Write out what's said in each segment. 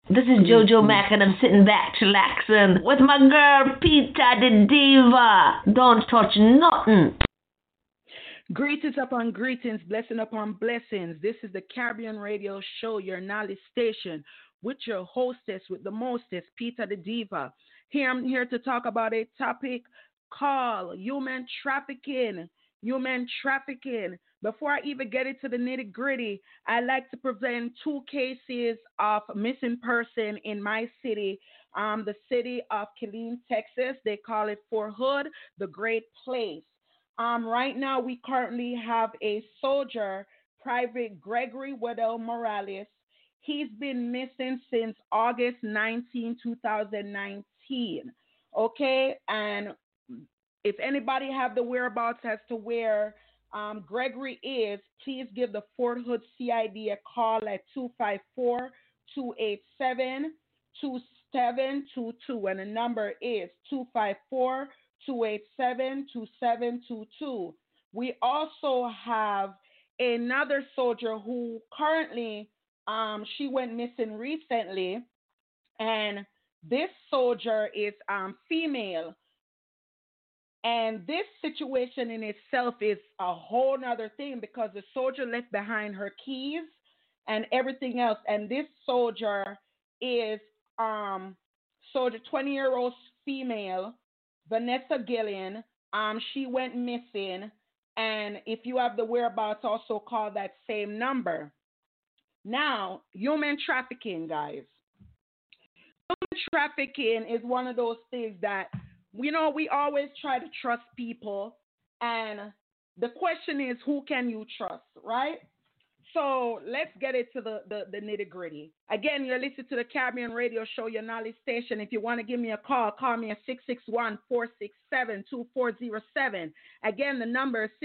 This is Jojo Greetings. Mac, and I'm sitting back, chillaxing with my girl Peter the Diva. Don't touch nothing. Greetings upon greetings, blessing upon blessings. This is the Caribbean Radio Show, your knowledge station, with your hostess, with the mostest, Peter the Diva. Here I'm here to talk about a topic called human trafficking. Human trafficking. Before I even get into the nitty gritty, I like to present two cases of missing person in my city, the city of Killeen, Texas. They call it Fort Hood, the Great Place. Right now, we currently have a soldier, Private Gregory Weddell Morales. He's been missing since August 19, 2019. Okay, and if anybody have the whereabouts as to where Gregory is, please give the Fort Hood CID a call at 254-287-2722. And the number is 254-287-2722. We also have another soldier who currently she went missing recently, and this soldier is female, and this situation in itself is a whole nother thing because the soldier left behind her keys and everything else. And this soldier is soldier 20-year-old female, Vanessa Gillian. She went missing. And if you have the whereabouts, also call that same number. Now, human trafficking, guys. Human trafficking is one of those things that we always try to trust people, and the question is, who can you trust, right? So let's get into the nitty gritty. Again, you're listening to the Caribbean Radio Show, your knowledge station. If you want to give me a call me at 661-467-2407. Again, the number is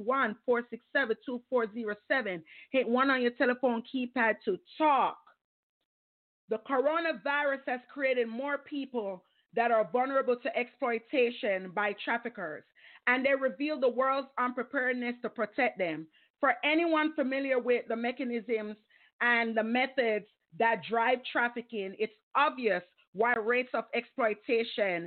661-467-2407. Hit one on your telephone keypad to talk. The coronavirus has created more people that are vulnerable to exploitation by traffickers, and they reveal the world's unpreparedness to protect them. For anyone familiar with the mechanisms and the methods that drive trafficking, it's obvious why rates of exploitation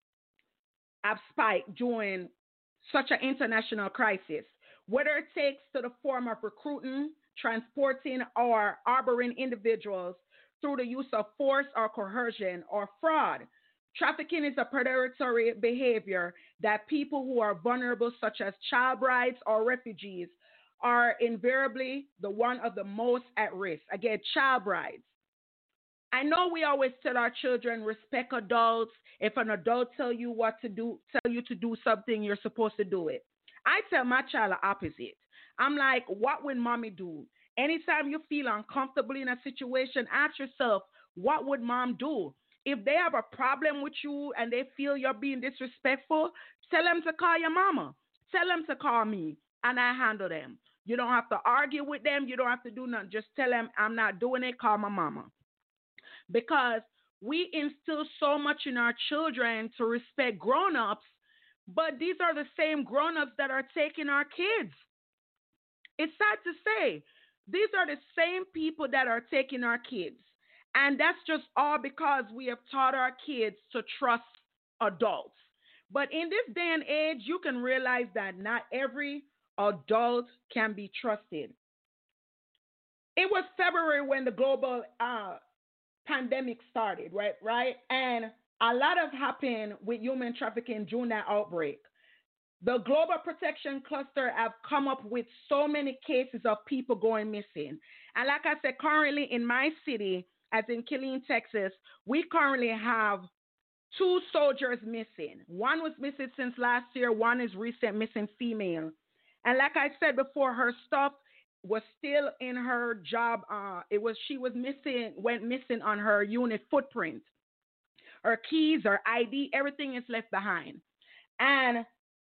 have spiked during such an international crisis. Whether it takes to the form of recruiting, transporting, or harboring individuals through the use of force or coercion or fraud, trafficking is a predatory behavior that people who are vulnerable, such as child brides or refugees, are invariably the one of the most at risk. Again, child brides. I know we always tell our children respect adults. If an adult tell you to do something, you're supposed to do it. I tell my child the opposite. I'm like, what would mommy do? Anytime you feel uncomfortable in a situation, ask yourself, what would mom do? If they have a problem with you and they feel you're being disrespectful, tell them to call your mama. Tell them to call me, and I handle them. You don't have to argue with them. You don't have to do nothing. Just tell them, I'm not doing it. Call my mama. Because we instill so much in our children to respect grown-ups, but these are the same grown-ups that are taking our kids. It's sad to say. These are the same people that are taking our kids. And that's just all because we have taught our kids to trust adults. But in this day and age, you can realize that not every adult can be trusted. It was February when the global pandemic started, right? Right? And a lot of happened with human trafficking during that outbreak. The Global Protection Cluster have come up with so many cases of people going missing. And like I said, currently in my city, as in Killeen, Texas, we currently have two soldiers missing. One was missing since last year. One is recent missing female. And like I said before, her stuff was still in her job. She was missing, went missing on her unit footprint. Her keys, her ID, everything is left behind. And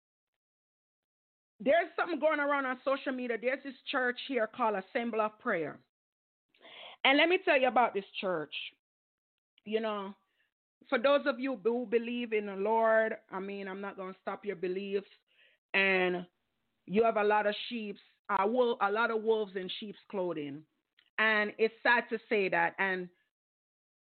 there's something going around on social media. There's this church here called Assembly of Prayer. And let me tell you about this church. You know, for those of you who believe in the Lord, I mean, I'm not going to stop your beliefs. And you have a lot of sheep, a lot of wolves in sheep's clothing. And it's sad to say that. And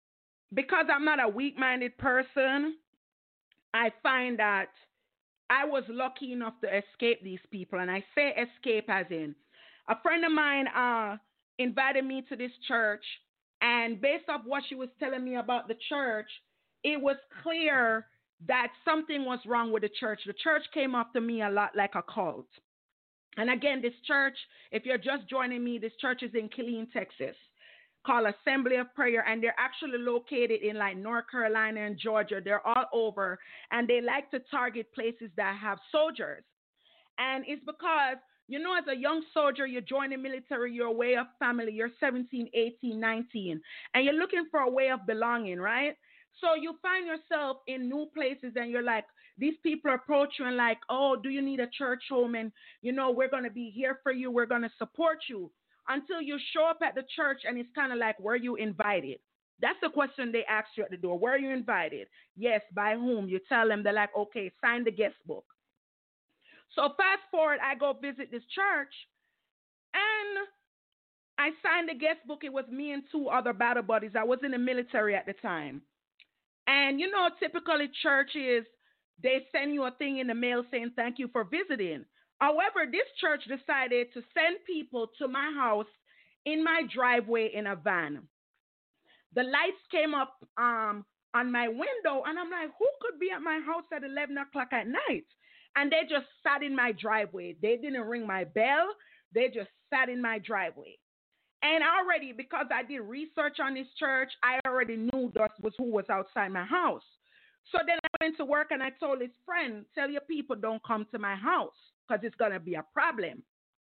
because I'm not a weak-minded person, I find that I was lucky enough to escape these people. And I say escape as in a friend of mine invited me to this church. And based off what she was telling me about the church, it was clear that something was wrong with the church. The church came off to me a lot like a cult. And again, this church, if you're just joining me, this church is in Killeen, Texas, called Assembly of Prayer, and they're actually located in like North Carolina and Georgia. They're all over, and they like to target places that have soldiers. And it's because, as a young soldier, you join the military, you're a way of family, you're 17, 18, 19, and you're looking for a way of belonging, right? So you find yourself in new places and you're like, these people approach you and like, oh, do you need a church home? And, we're going to be here for you. We're going to support you until you show up at the church and it's kind of like, were you invited? That's the question they ask you at the door. Were you invited? Yes. By whom? You tell them, they're like, okay, sign the guest book. So fast forward, I go visit this church and I signed the guest book. It was me and two other battle buddies. I was in the military at the time. And, typically churches, they send you a thing in the mail saying thank you for visiting. However, this church decided to send people to my house in my driveway in a van. The lights came up on my window, and I'm like, who could be at my house at 11 o'clock at night? And they just sat in my driveway. They didn't ring my bell. They just sat in my driveway. And already, because I did research on this church, I already knew that was who was outside my house. So then I went to work and I told his friend, tell your people don't come to my house because it's going to be a problem.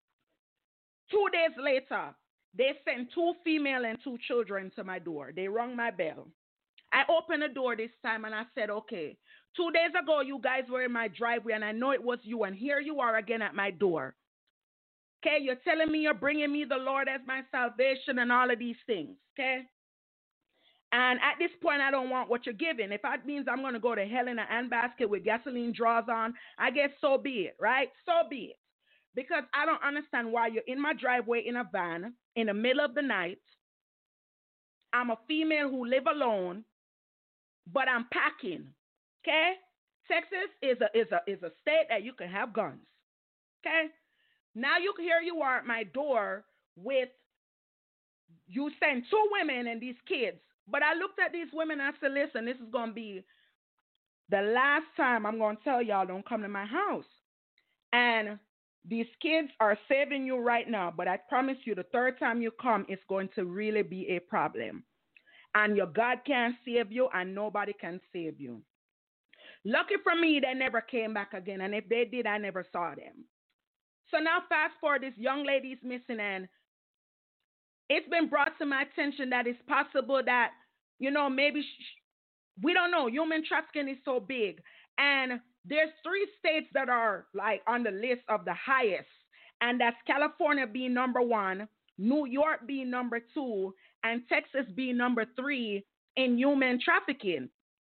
2 days later, they sent 2 female and 2 children to my door. They rung my bell. I opened the door this time and I said, okay, 2 days ago, you guys were in my driveway and I know it was you. And here you are again at my door. Okay, you're telling me you're bringing me the Lord as my salvation and all of these things, okay? And at this point, I don't want what you're giving. If that means I'm going to go to hell in a handbasket with gasoline draws on, I guess so be it, right? So be it. Because I don't understand why you're in my driveway in a van in the middle of the night. I'm a female who live alone, but I'm packing, okay? Texas is a state that you can have guns, okay? Now here you are at my door with, you send 2 women and these kids. But I looked at these women and I said, listen, this is going to be the last time I'm going to tell y'all don't come to my house. And these kids are saving you right now. But I promise you the third time you come, it's going to really be a problem. And your God can't save you and nobody can save you. Lucky for me, they never came back again. And if they did, I never saw them. So now fast forward, this young lady is missing, and it's been brought to my attention that it's possible that, maybe we don't know. Human trafficking is so big. And there's 3 states that are like on the list of the highest. And that's California being number 1, New York being number 2, and Texas being number 3 in human trafficking.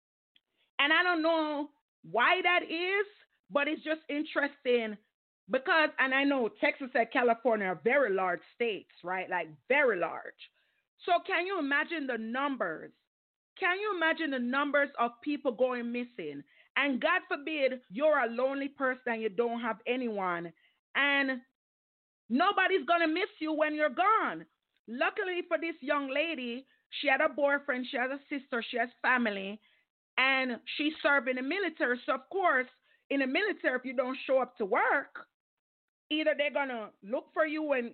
And I don't know why that is, but it's just interesting. Because, and I know Texas and California are very large states, right? Like very large. So can you imagine the numbers? Can you imagine the numbers of people going missing? And God forbid you're a lonely person and you don't have anyone. And nobody's going to miss you when you're gone. Luckily for this young lady, she had a boyfriend, she has a sister, she has family, and she served in the military. So, of course, in the military, if you don't show up to work, either they're going to look for you and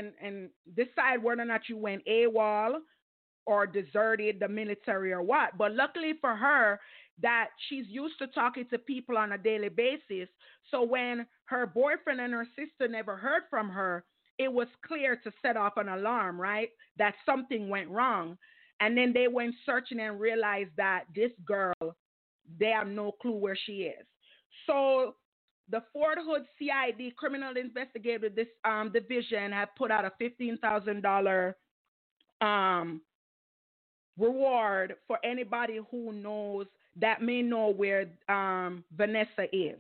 decide whether or not you went AWOL or deserted the military or what. But luckily for her, that she's used to talking to people on a daily basis. So when her boyfriend and her sister never heard from her, it was clear to set off an alarm, right? That something went wrong. And then they went searching and realized that this girl, they have no clue where she is. So the Fort Hood CID, Criminal Investigative Division, have put out a $15,000 reward for anybody who knows that may know where Vanessa is.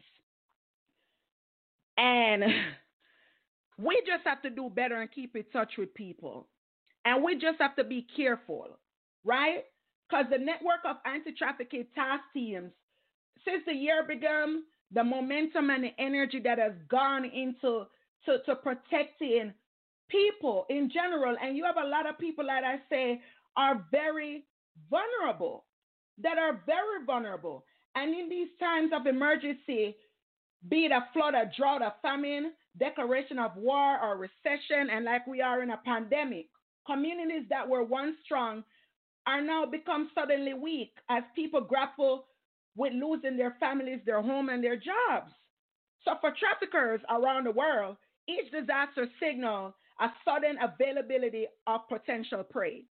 And we just have to do better and keep in touch with people. And we just have to be careful, right? because the network of anti-trafficking task teams, since the year began, the momentum and the energy that has gone into to protecting people in general, and you have a lot of people that I say are very vulnerable, that are very vulnerable. And in these times of emergency, be it a flood, a drought, a famine, declaration of war or recession, and like we are in a pandemic, communities that were once strong are now become suddenly weak as people grapple with losing their families, their home, and their jobs. So for traffickers around the world, each disaster signals a sudden availability of potential prey.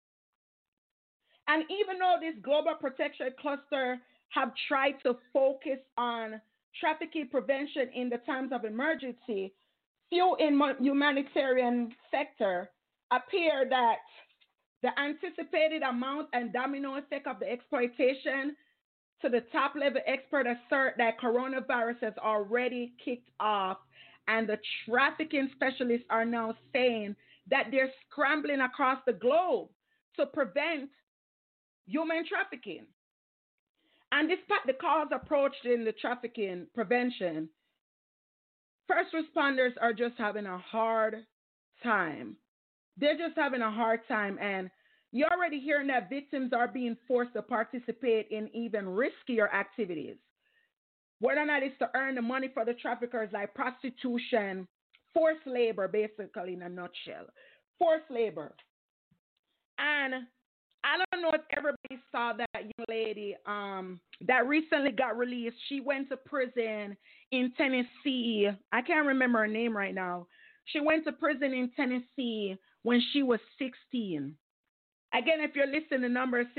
And even though this global protection cluster have tried to focus on trafficking prevention in the times of emergency, few in humanitarian sector appear that the anticipated amount and domino effect of the exploitation to the top level expert assert that coronavirus has already kicked off, and the trafficking specialists are now saying that they're scrambling across the globe to prevent human trafficking. And despite the calls approached in the trafficking prevention, first responders are just having a hard time. They're just having a hard time. And you're already hearing that victims are being forced to participate in even riskier activities. Whether or not it's to earn the money for the traffickers, like prostitution, forced labor, basically, in a nutshell. Forced labor. And I don't know if everybody saw that young lady that recently got released. She went to prison in Tennessee. I can't remember her name right now. She went to prison in Tennessee when she was 16. Again, if you're listening, the number is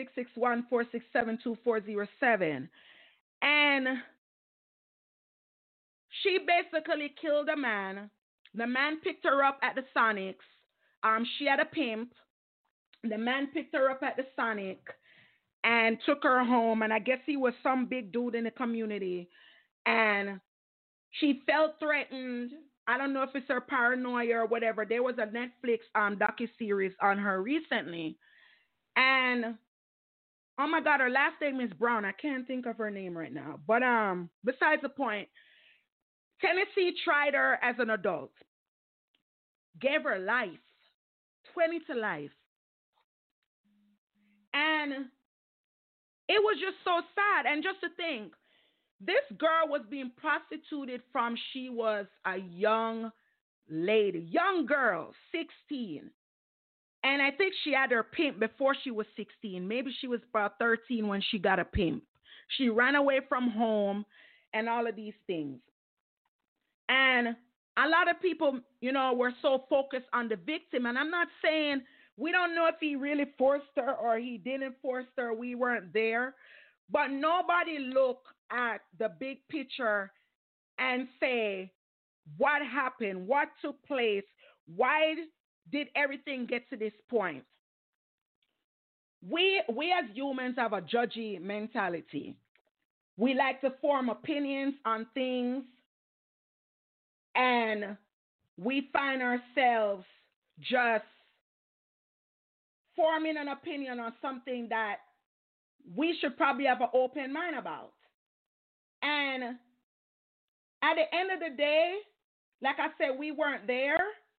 661-467-2407. And she basically killed a man. The man picked her up at the Sonics. She had a pimp. The man picked her up at the Sonic and took her home. And I guess he was some big dude in the community. And she felt threatened. I don't know if it's her paranoia or whatever. There was a Netflix docuseries on her recently. And oh my God, her last name is Brown. I can't think of her name right now. But besides the point, Tennessee tried her as an adult, gave her life, 20 to life. And it was just so sad. And just to think, this girl was being prostituted from she was a young lady, young girl, 16. And I think she had her pimp before she was 16. Maybe she was about 13 when she got a pimp. She ran away from home and all of these things. And a lot of people, were so focused on the victim. And I'm not saying we don't know if he really forced her or he didn't force her. We weren't there. But nobody looked at the big picture and say, what happened? What took place? Why did everything get to this point? We as humans have a judgy mentality. We like to form opinions on things, and we find ourselves just forming an opinion on something that we should probably have an open mind about. And at the end of the day, like I said, we weren't there,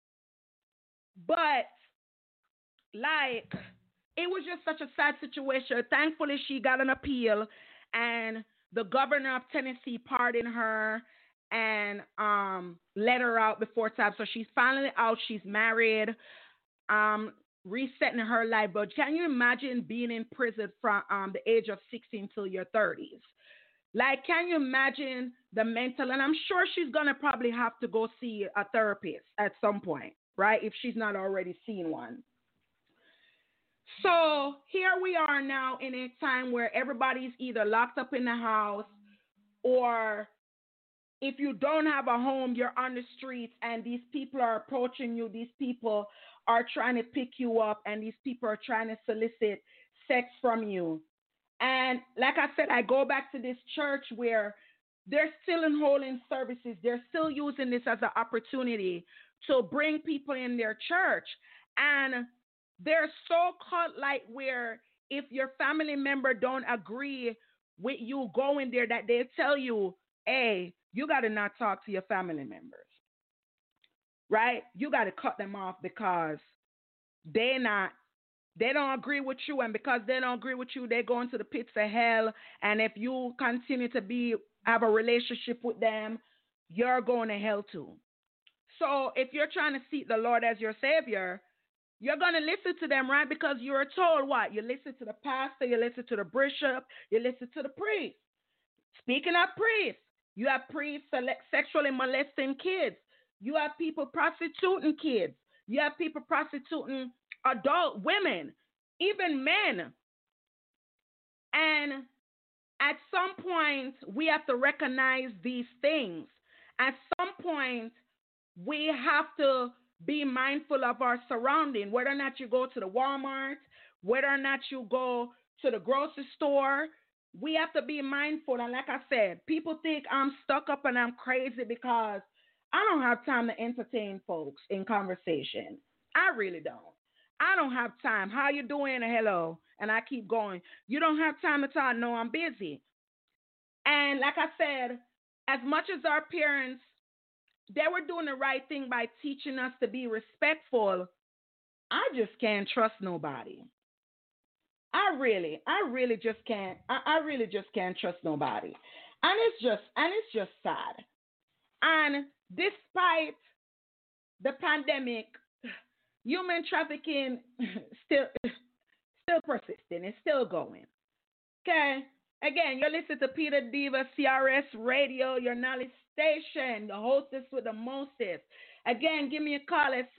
but it was just such a sad situation. Thankfully, she got an appeal, and the governor of Tennessee pardoned her and let her out before time. So she's finally out. She's married, resetting her life. But can you imagine being in prison from the age of 16 till your 30s? Like, can you imagine the mental? And I'm sure she's going to probably have to go see a therapist at some point, right? If she's not already seen one. So here we are now in a time where everybody's either locked up in the house, or if you don't have a home, you're on the streets and these people are approaching you. These people are trying to pick you up, and these people are trying to solicit sex from you. And like I said, I go back to this church where they're still holding services. They're still using this as an opportunity to bring people in their church. And they're so cult-like where if your family member don't agree with you going there, that they tell you, hey, you got to not talk to your family members, right? You got to cut them off because they don't agree with you, and because they don't agree with you, they're going to the pits of hell. And if you continue to have a relationship with them, you're going to hell too. So if you're trying to seek the Lord as your Savior, you're going to listen to them, right? Because you're told what? You listen to the pastor, you listen to the bishop, you listen to the priest. Speaking of priests, you have priests sexually molesting kids. You have people prostituting kids. You have people prostituting adult women, even men. And at some point, we have to recognize these things. At some point, we have to be mindful of our surrounding, whether or not you go to the Walmart, whether or not you go to the grocery store. We have to be mindful. And like I said, people think I'm stuck up and I'm crazy because I don't have time to entertain folks in conversation. I really don't. I don't have time. How you doing? Hello. And I keep going. You don't have time to talk. No, I'm busy. And like I said, as much as our parents, they were doing the right thing by teaching us to be respectful, I just can't trust nobody. I really just can't. I really just can't trust nobody. And it's just sad. And despite the pandemic, human trafficking still persisting. It's still going. Okay. Again, you're listening to Peter Diva, CRS Radio, your knowledge station, the hostess with the mostest. Again, give me a call at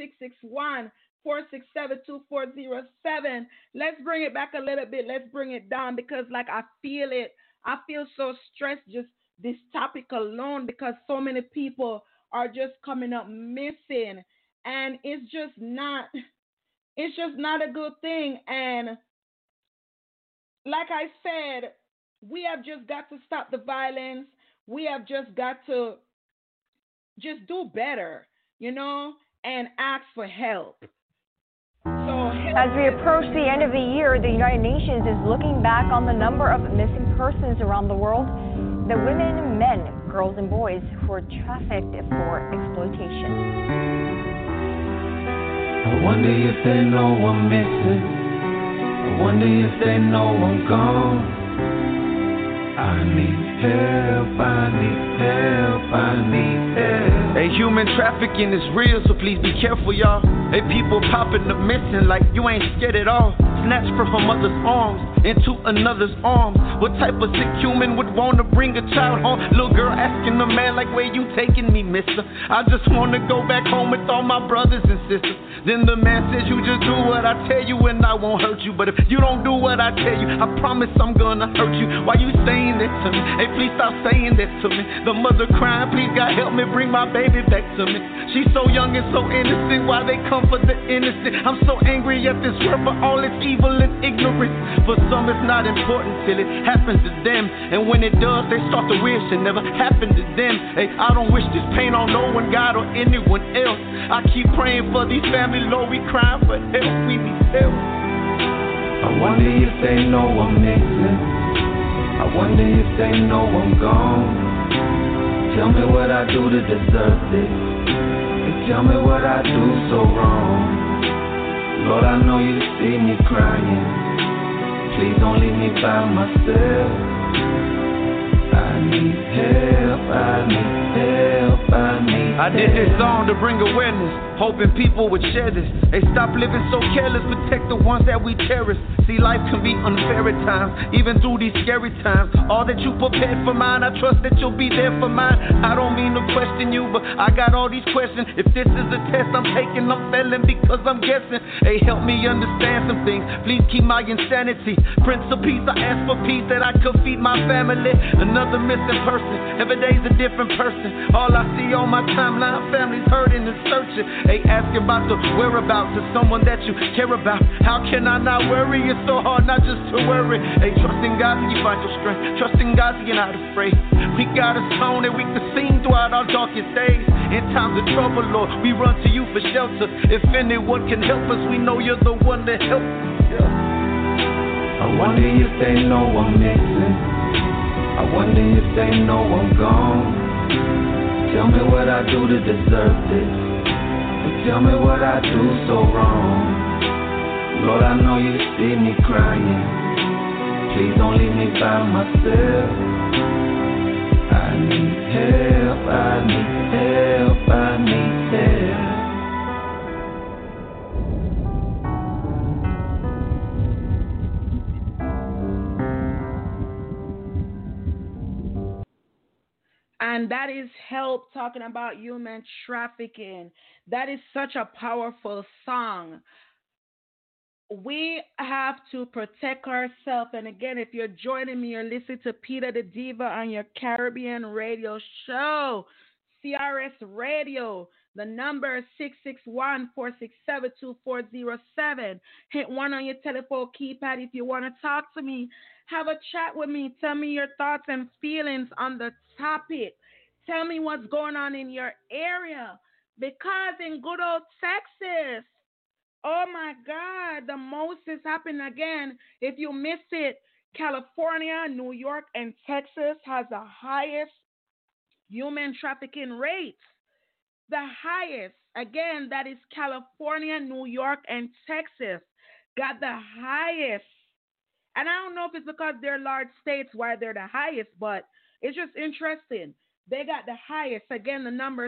661-467-2407. Let's bring it back a little bit. Let's bring it down because, like, I feel it. I feel so stressed just this topic alone because so many people are just coming up missing. And it's just not a good thing. And like I said, we have just got to stop the violence. We have just got to just do better, and ask for help. As we approach the end of the year, the United Nations is looking back on the number of missing persons around the world, the women, men, girls, and boys who were trafficked for exploitation. I wonder if they know I'm missing. I wonder if they know I'm gone. I need help, I need help, I need help. Hey, human trafficking is real, so please be careful, y'all. Hey, people popping up missing like you ain't scared at all. Snatched from her mother's arms into another's arms. What type of sick human would want to bring a child home? Little girl asking the man like, where you taking me, mister? I just want to go back home with all my brothers and sisters. Then the man says, you just do what I tell you and I won't hurt you. But if you don't do what I tell you, I promise I'm gonna hurt you. Why you saying that to me? Hey, please stop saying that to me. The mother crying, please God help me bring my baby back to me. She's so young and so innocent, why they come for the innocent? I'm so angry at this world for all its evil and ignorance. For some it's not important till it happens to them. And when it does, they start to wish it never happened to them. Hey, I don't wish this pain on no one, God or anyone else. I keep praying for these families, Lord, we crying for help, we need help. I wonder if they know I'm missing. I wonder if they know I'm gone. Tell me what I do to deserve this. And tell me what I do so wrong. Lord, I know you see me crying. Please don't leave me by myself. I need help, I need help, I need I did this song to bring awareness, hoping people would share this. They stop living so careless, protect the ones that we cherish. See, life can be unfair at times, even through these scary times. All that you prepared for mine, I trust that you'll be there for mine. I don't mean to question you, but I got all these questions. If this is a test I'm taking, I'm failing because I'm guessing. Hey, help me understand some things, please keep my insanity. Prince of Peace, I ask for peace that I could feed my family. Another missing person, every day's a different person. All I see on my timeline, families hurting and searching. Hey, asking about the whereabouts of someone that you care about. How can I not worry? It's so hard not just to worry. Hey, trusting God so you find your strength. Trusting God so you're not afraid. We got a song that we can sing throughout our darkest days. In times of trouble, Lord, we run to you for shelter. If anyone can help us, we know you're the one to help. Yeah. I wonder if they know I'm missing. I wonder if they know I'm gone. Tell me what I do to deserve this. Tell me what I do so wrong. Lord, I know you see me crying. Please don't leave me by myself. I need help, I need help, I need help. And that is Help, talking about human trafficking. That is such a powerful song. We have to protect ourselves. And again, if you're joining me, you're listening to Peter the Diva on your Caribbean radio show, CRS Radio. The number is 661-467-2407. Hit 1 on your telephone keypad if you want to talk to me. Have a chat with me. Tell me your thoughts and feelings on the topic. Tell me what's going on in your area. Because in good old Texas, oh my God, the most is happening again. If you missed it, California, New York, and Texas has the highest human trafficking rates. The highest. Again, that is California, New York, and Texas got the highest. And I don't know if it's because they're large states why they're the highest, but it's just interesting. They got the highest. Again, the number is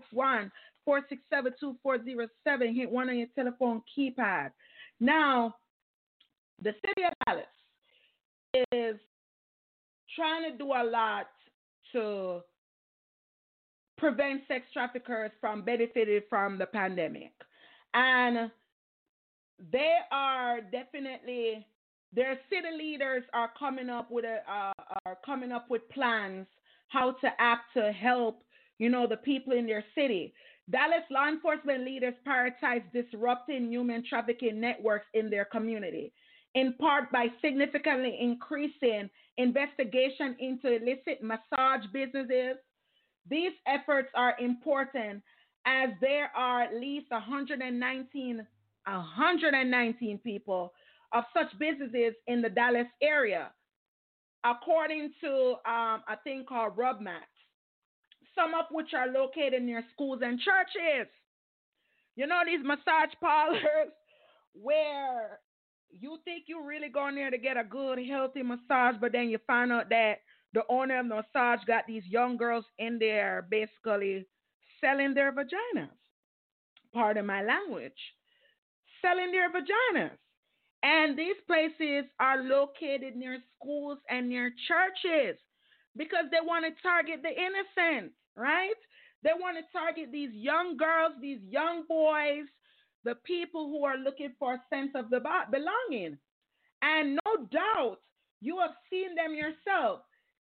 661-467-2407. Hit 1 on your telephone keypad. Now, the city of Dallas is trying to do a lot to prevent sex traffickers from benefiting from the pandemic. And they are definitely, their city leaders are coming up with plans how to act to help, the people in their city. Dallas law enforcement leaders prioritize disrupting human trafficking networks in their community, in part by significantly increasing investigation into illicit massage businesses. These efforts are important as there are at least 119 people of such businesses in the Dallas area, according to a thing called RubMax, some of which are located near schools and churches. These massage parlors where you think you're really going there to get a good, healthy massage, but then you find out that the owner of the massage got these young girls in there basically selling their vaginas. Pardon my language. Selling their vaginas. And these places are located near schools and near churches because they want to target the innocent, right? They want to target these young girls, these young boys, the people who are looking for a sense of belonging. And no doubt, you have seen them yourself.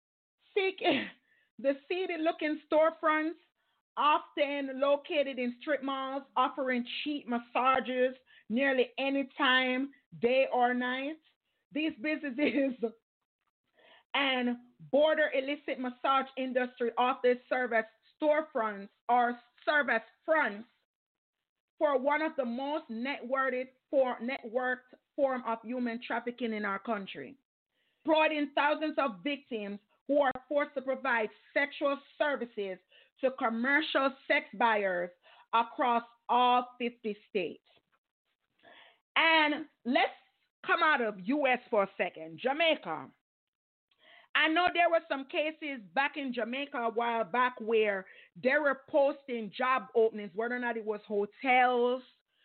The seedy-looking storefronts, often located in strip malls, offering cheap massages nearly any time, day or night. These businesses and border illicit massage industry often serve as storefronts or serve as fronts for one of the most networked form of human trafficking in our country, exploiting thousands of victims who are forced to provide sexual services to commercial sex buyers across all 50 states. And let's come out of U.S. for a second. Jamaica. I know there were some cases back in Jamaica a while back where they were posting job openings, whether or not it was hotels,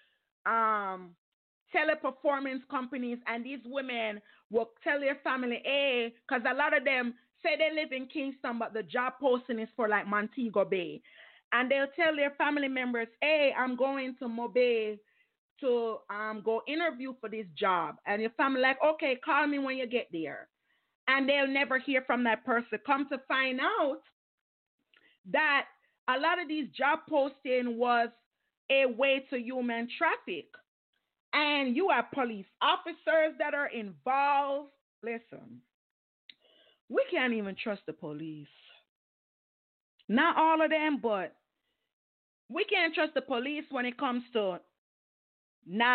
teleperformance companies, and these women will tell their family, hey, because a lot of them say they live in Kingston, but the job posting is for like Montego Bay. And they'll tell their family members, hey, I'm going to Mobay to go interview for this job. And your family like, okay, call me when you get there. And they'll never hear from that person. Come to find out that a lot of these job posting was a way to human traffic. And you have police officers that are involved. Listen, we can't even trust the police. Not all of them, but we can't trust the police when it comes to not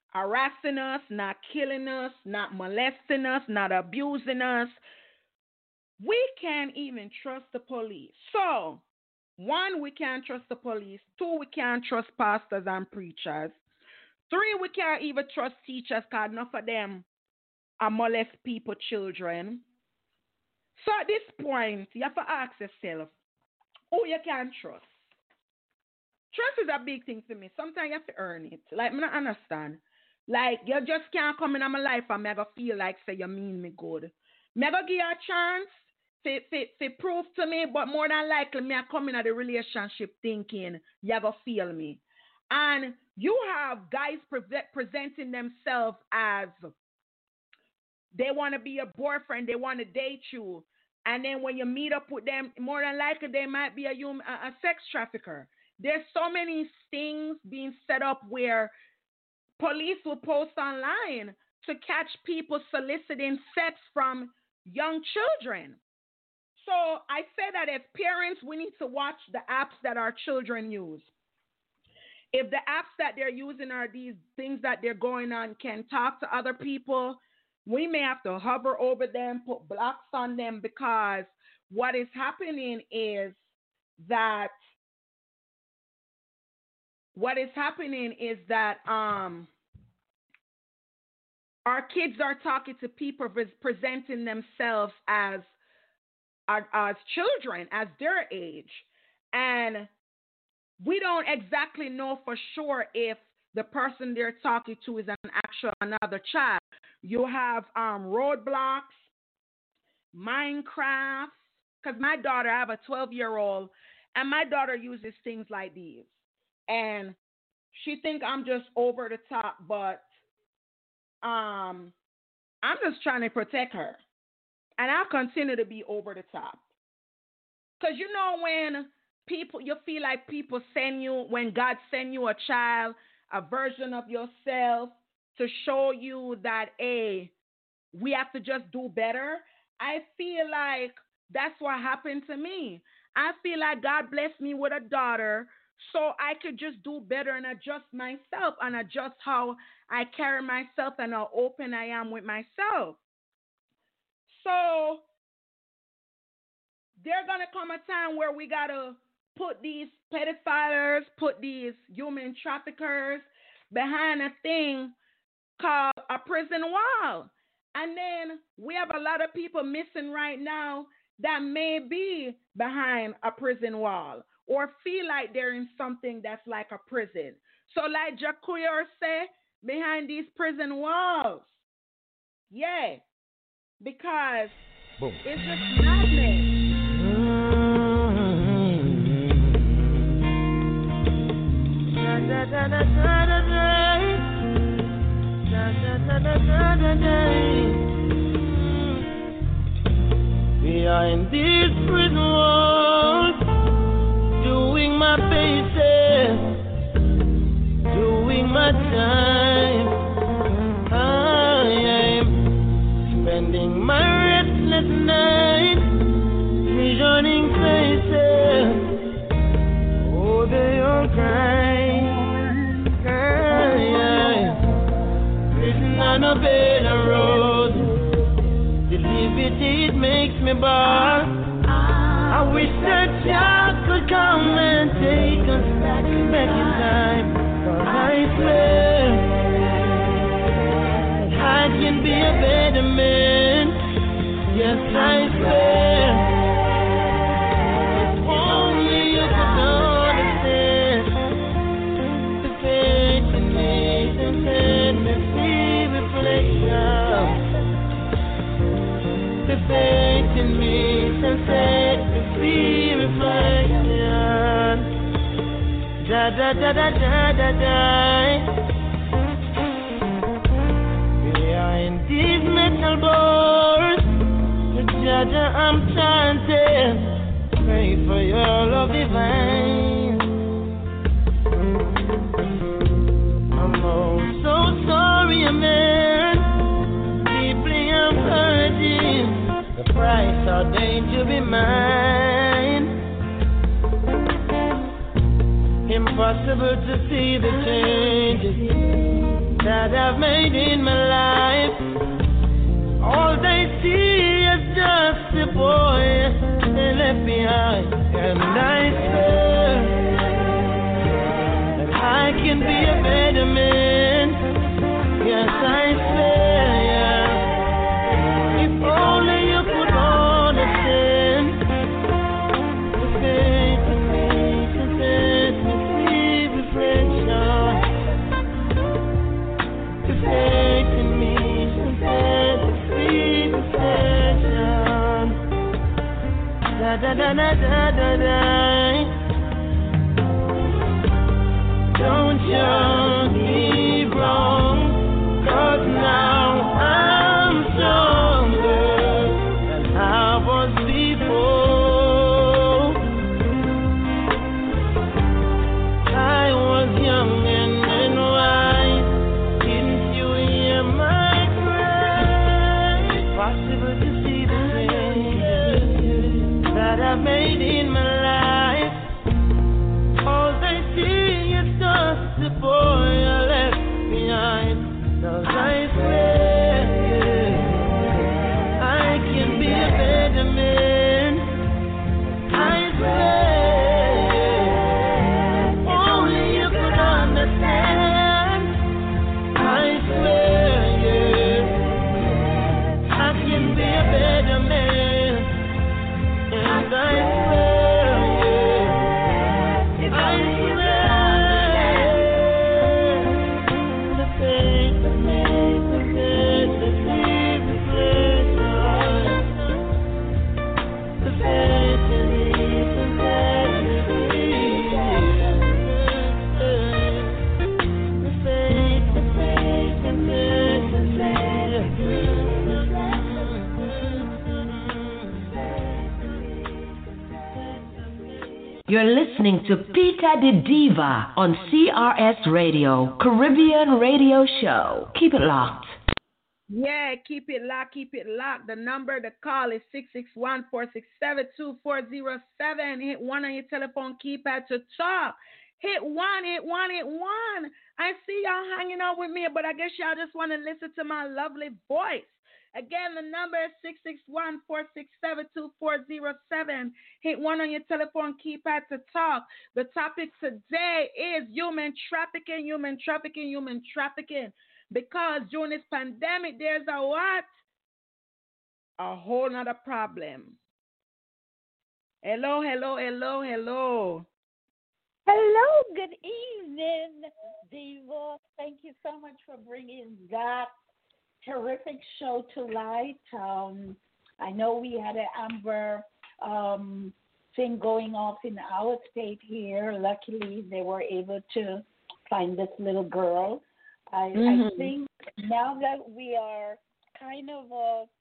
harassing us, not killing us, not molesting us, not abusing us. We can't even trust the police. So, 1, we can't trust the police. 2, we can't trust pastors and preachers. 3, we can't even trust teachers because enough of them are molest people, children. So at this point, you have to ask yourself, who you can trust? Trust is a big thing to me. Sometimes you have to earn it. Like, I don't understand. Like, you just can't come in my life and I go feel like, say, you mean me good. Me go give you a chance to prove to me, but more than likely, me I come in at the relationship thinking, you go feel me. And you have guys presenting themselves as they want to be your boyfriend, they want to date you. And then when you meet up with them, more than likely, they might be a sex trafficker. There's so many things being set up where police will post online to catch people soliciting sex from young children. So I say that as parents, we need to watch the apps that our children use. If the apps that they're using are these things that they're going on can talk to other people, we may have to hover over them, put blocks on them, because what is happening is that our kids are talking to people presenting themselves as children, as their age. And we don't exactly know for sure if the person they're talking to is another child. You have Roblox, Minecraft, because my daughter, I have a 12-year-old, and my daughter uses things like these. And she thinks I'm just over the top, but I'm just trying to protect her. And I'll continue to be over the top. Because you know when you feel like people when God send you a child, a version of yourself to show you that, hey, we have to just do better. I feel like that's what happened to me. I feel like God blessed me with a daughter so I could just do better and adjust myself and adjust how I carry myself and how open I am with myself. So there's going to come a time where we got to put these pedophiles, put these human traffickers behind a thing called a prison wall. And then we have a lot of people missing right now that may be behind a prison wall or feel like they're in something that's like a prison. So like Jacuyor said, behind these prison walls. Yeah. Because it's just madness. We are in these prison walls, doing my paces, doing my time. I am spending my restless nights, visioning faces. Oh, they all crying, crying. Prison on a better road. The liberty it makes me bad. I wish that child could come and take us back in time. But I swear I can be a better man. Yes, I swear. If only you could understand the faith in me and let me see reflection. The faith in me and set me free reflection. Da da da da da da da. We are in these metal bars. Jaja, I'm chanting. Pray for your love divine. I'm oh so sorry, man. Deeply I'm hurting. The price ordained to be mine. Impossible to see the changes that I've made in my life. All they see is just a boy they left behind. And I swear that I can be a better man. Yes, I swear, yeah. If only you could understand the faith, the sweet reflection. The faith in me, the sweet reflection. Da da da da da da da. Don't judge me wrong, 'cause now I'm stronger than I was before. I was young and wise. Didn't you hear my cry? It's possible to see the changes that I've made in my life. All they see is just the boy I left behind. 'Cause I swear I can be a better man. I swear only you could understand. I swear, yeah, I can be a better man. And I swear, yeah, I swear the faith, the faith, the faith, the sweet reflection. The faith in me, the faith, the sweet reflection. The faith, the faith, the faith, the sweet You're listening to Peter the Diva on CRS Radio, Caribbean Radio Show. Keep it locked. Yeah, keep it locked, keep it locked. The number to call is 661-467-2407. Hit 1 on your telephone keypad to talk. Hit 1, hit 1, hit 1. I see y'all hanging out with me, but I guess y'all just want to listen to my lovely voice. Again, the number is 661-467-2407. Hit 1 on your telephone keypad to talk. The topic today is human trafficking, human trafficking, human trafficking. Because during this pandemic, there's a what? A whole nother problem. Hello, hello, hello, hello. Hello, good evening, Diva. Thank you so much for bringing that terrific show to light. I know we had an Amber thing going off in our state here. Luckily, they were able to find this little girl. I think now that we are kind of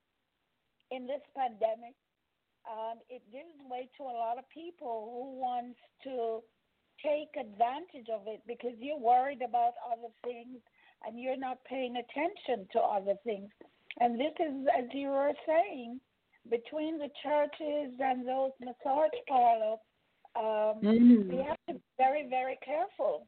in this pandemic, it gives way to a lot of people who wants to take advantage of it because you're worried about other things and you're not paying attention to other things. And this is, as you were saying, between the churches and those massage parlors, we have to be very, very careful.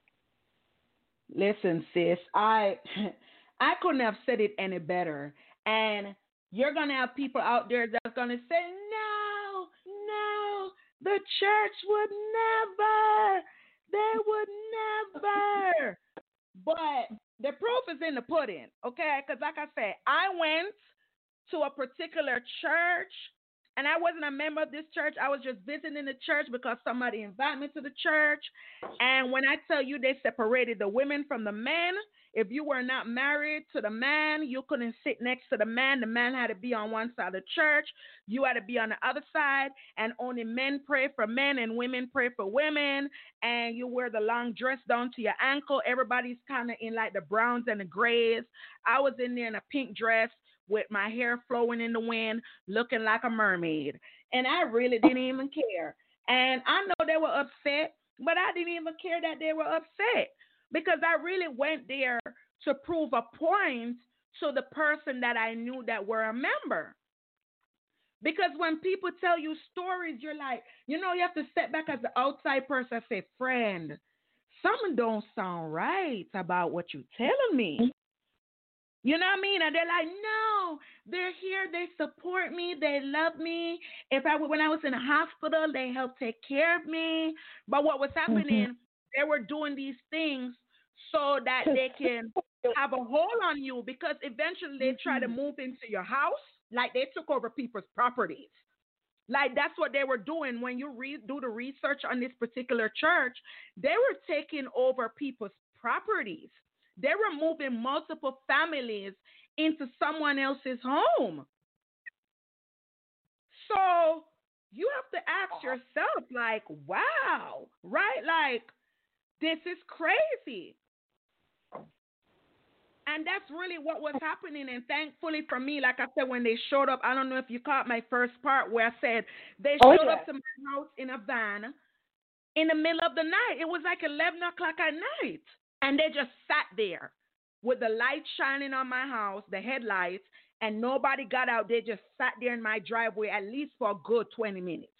Listen, sis, I couldn't have said it any better. And you're going to have people out there that's going to say, no, the church would never. They would never. But the proof is in the pudding, okay? Because like I said, I went to a particular church, and I wasn't a member of this church. I was just visiting the church because somebody invited me to the church. And when I tell you they separated the women from the men, if you were not married to the man, you couldn't sit next to the man. The man had to be on one side of the church. You had to be on the other side. And only men pray for men and women pray for women. And you wear the long dress down to your ankle. Everybody's kind of in like the browns and the grays. I was in there in a pink dress with my hair flowing in the wind, looking like a mermaid. And I really didn't even care. And I know they were upset, but I didn't even care that they were upset because I really went there to prove a point to the person that I knew that were a member. Because when people tell you stories, you're like, you have to step back as the outside person and say, friend, something don't sound right about what you're telling me. You know what I mean? And they're like, no, they're here. They support me. They love me. When I was in the hospital, they helped take care of me. But what was happening, they were doing these things so that they can have a hold on you, because eventually they try to move into your house. Like, they took over people's properties. Like, that's what they were doing. When you do the research on this particular church, they were taking over people's properties. They were moving multiple families into someone else's home. So you have to ask yourself, like, wow, right? Like, this is crazy. And that's really what was happening. And thankfully for me, like I said, when they showed up, I don't know if you caught my first part where I said they showed up to my house in a van in the middle of the night. It was like 11 o'clock at night. And they just sat there with the light shining on my house, the headlights, and nobody got out. They just sat there in my driveway at least for a good 20 minutes.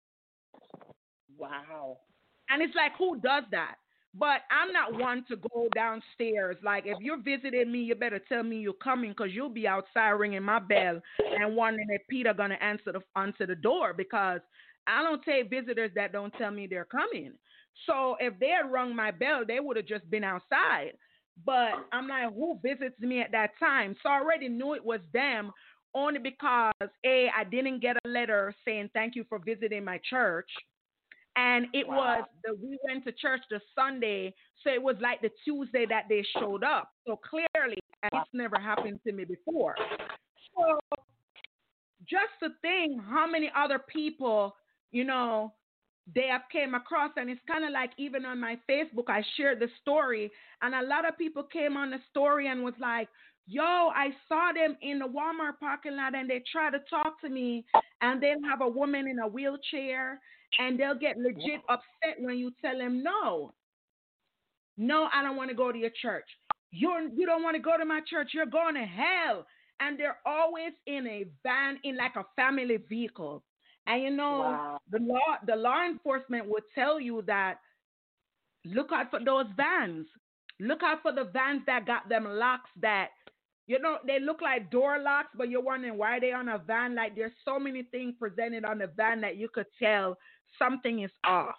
Wow. And it's like, who does that? But I'm not one to go downstairs. Like, if you're visiting me, you better tell me you're coming, because you'll be outside ringing my bell and wondering if Peter going to answer the door, because I don't take visitors that don't tell me they're coming. So if they had rung my bell, they would have just been outside. But I'm like, who visits me at that time? So I already knew it was them, only because, A, I didn't get a letter saying thank you for visiting my church. And it we went to church the Sunday, so it was like the Tuesday that they showed up. So clearly, it's never happened to me before. So just to think how many other people, they have came across, and it's kind of like, even on my Facebook, I shared the story, and a lot of people came on the story and was like, yo, I saw them in the Walmart parking lot, and they try to talk to me, and they'll have a woman in a wheelchair, and they'll get legit upset when you tell them, no, I don't want to go to your church. You don't want to go to my church. You're going to hell. And they're always in a van, in like a family vehicle. And the law enforcement would tell you that, look out for those vans. Look out for the vans that got them locks that, they look like door locks, but you're wondering why they on a van. Like, there's so many things presented on the van that you could tell something is off.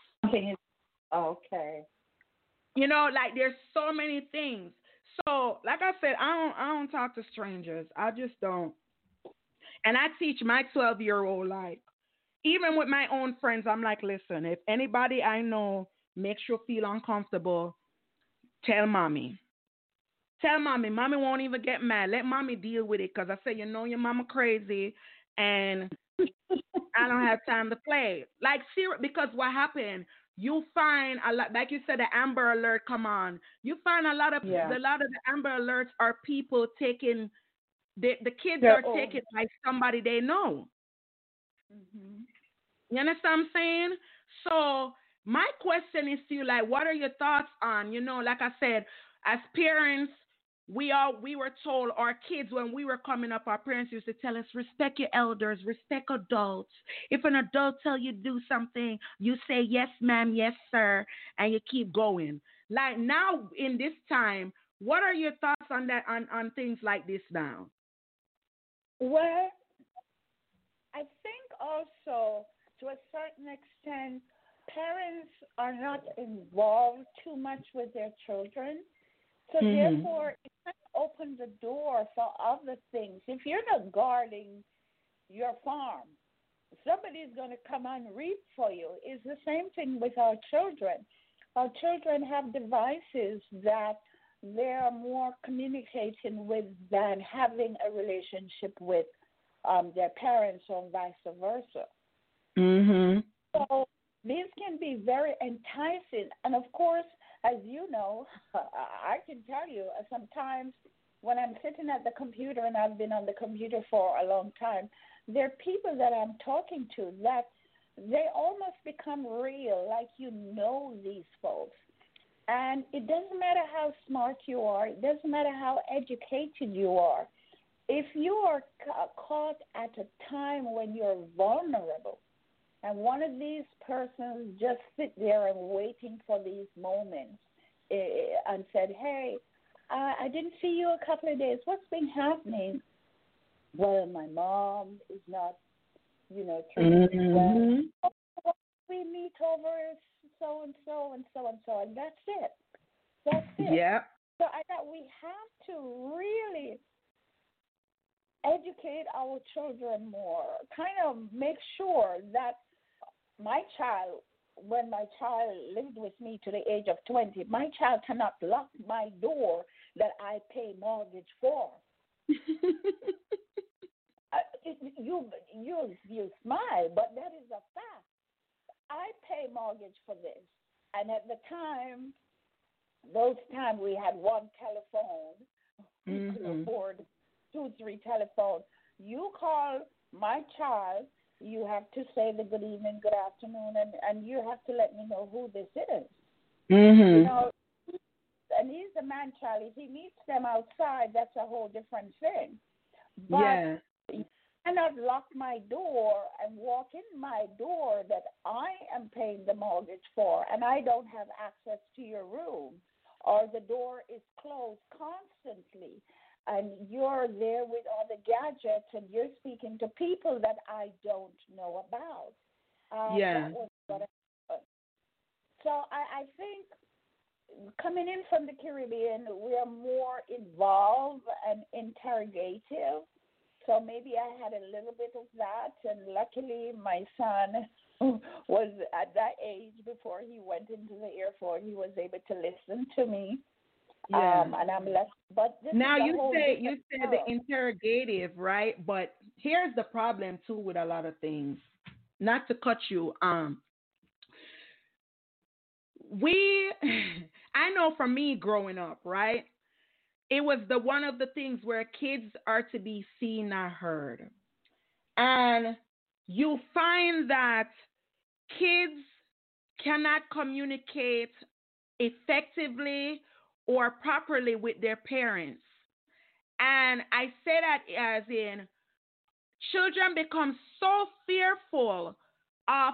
Okay. Like, there's so many things. So, like I said, I don't talk to strangers. I just don't. And I teach my 12-year-old, like, even with my own friends, I'm like, listen, if anybody I know makes you feel uncomfortable, tell mommy. Tell mommy. Mommy won't even get mad. Let mommy deal with it, because I say, your mama crazy, and I don't have time to play. Like, serious, because what happened, you find a lot, like you said, the Amber Alert come on. You find a lot of the Amber Alerts are people taking, the kids are taken by somebody they know. Mm-hmm. You understand what I'm saying? So my question is to you, like, what are your thoughts on, like I said, as parents, we were told, our kids, when we were coming up, our parents used to tell us, respect your elders, respect adults. If an adult tell you to do something, you say, yes, ma'am, yes, sir, and you keep going. Like, now in this time, what are your thoughts on that, on things like this now? Well, I think also, to a certain extent, parents are not involved too much with their children. So therefore, it can open the door for other things. If you're not guarding your farm, somebody's going to come and reap for you. It's the same thing with our children. Our children have devices that they're more communicating with than having a relationship with their parents, or vice versa. Mm-hmm. So these can be very enticing. And of course, as you know, I can tell you, sometimes when I'm sitting at the computer, and I've been on the computer for a long time, there are people that I'm talking to that they almost become real, like these folks. And it doesn't matter how smart you are. It doesn't matter how educated you are. If you are caught at a time when you're vulnerable, and one of these persons just sit there and waiting for these moments, and said, hey, I didn't see you a couple of days. What's been happening? Well, my mom is not, treating me well. We meet over so and so and so and so, and that's it. That's it. Yeah. So I thought we have to really educate our children more, kind of make sure that when my child lived with me to the age of 20, my child cannot lock my door that I pay mortgage for. You smile, but that is a fact. I pay mortgage for this. And at the time, we had one telephone. We could afford 2-3 telephones. You call my child, you have to say the good evening, good afternoon, and you have to let me know who this is. And he's a man child. If he meets them outside, that's a whole different thing. But you cannot lock my door and walk in my door that I am paying the mortgage for, and I don't have access to your room, or the door is closed constantly, and you're there with all the gadgets, and you're speaking to people that I don't know about. That was what happened. So I think coming in from the Caribbean, we are more involved and interrogative. So maybe I had a little bit of that, and luckily my son was at that age before he went into the Air Force. He was able to listen to me. Yeah. And I'm less. But this now is you said the interrogative, right? But here's the problem too with a lot of things. Not to cut you. I know for me growing up, right? It was one of the things where kids are to be seen, not heard. And you find that kids cannot communicate effectively or properly with their parents. And I say that as in children become so fearful of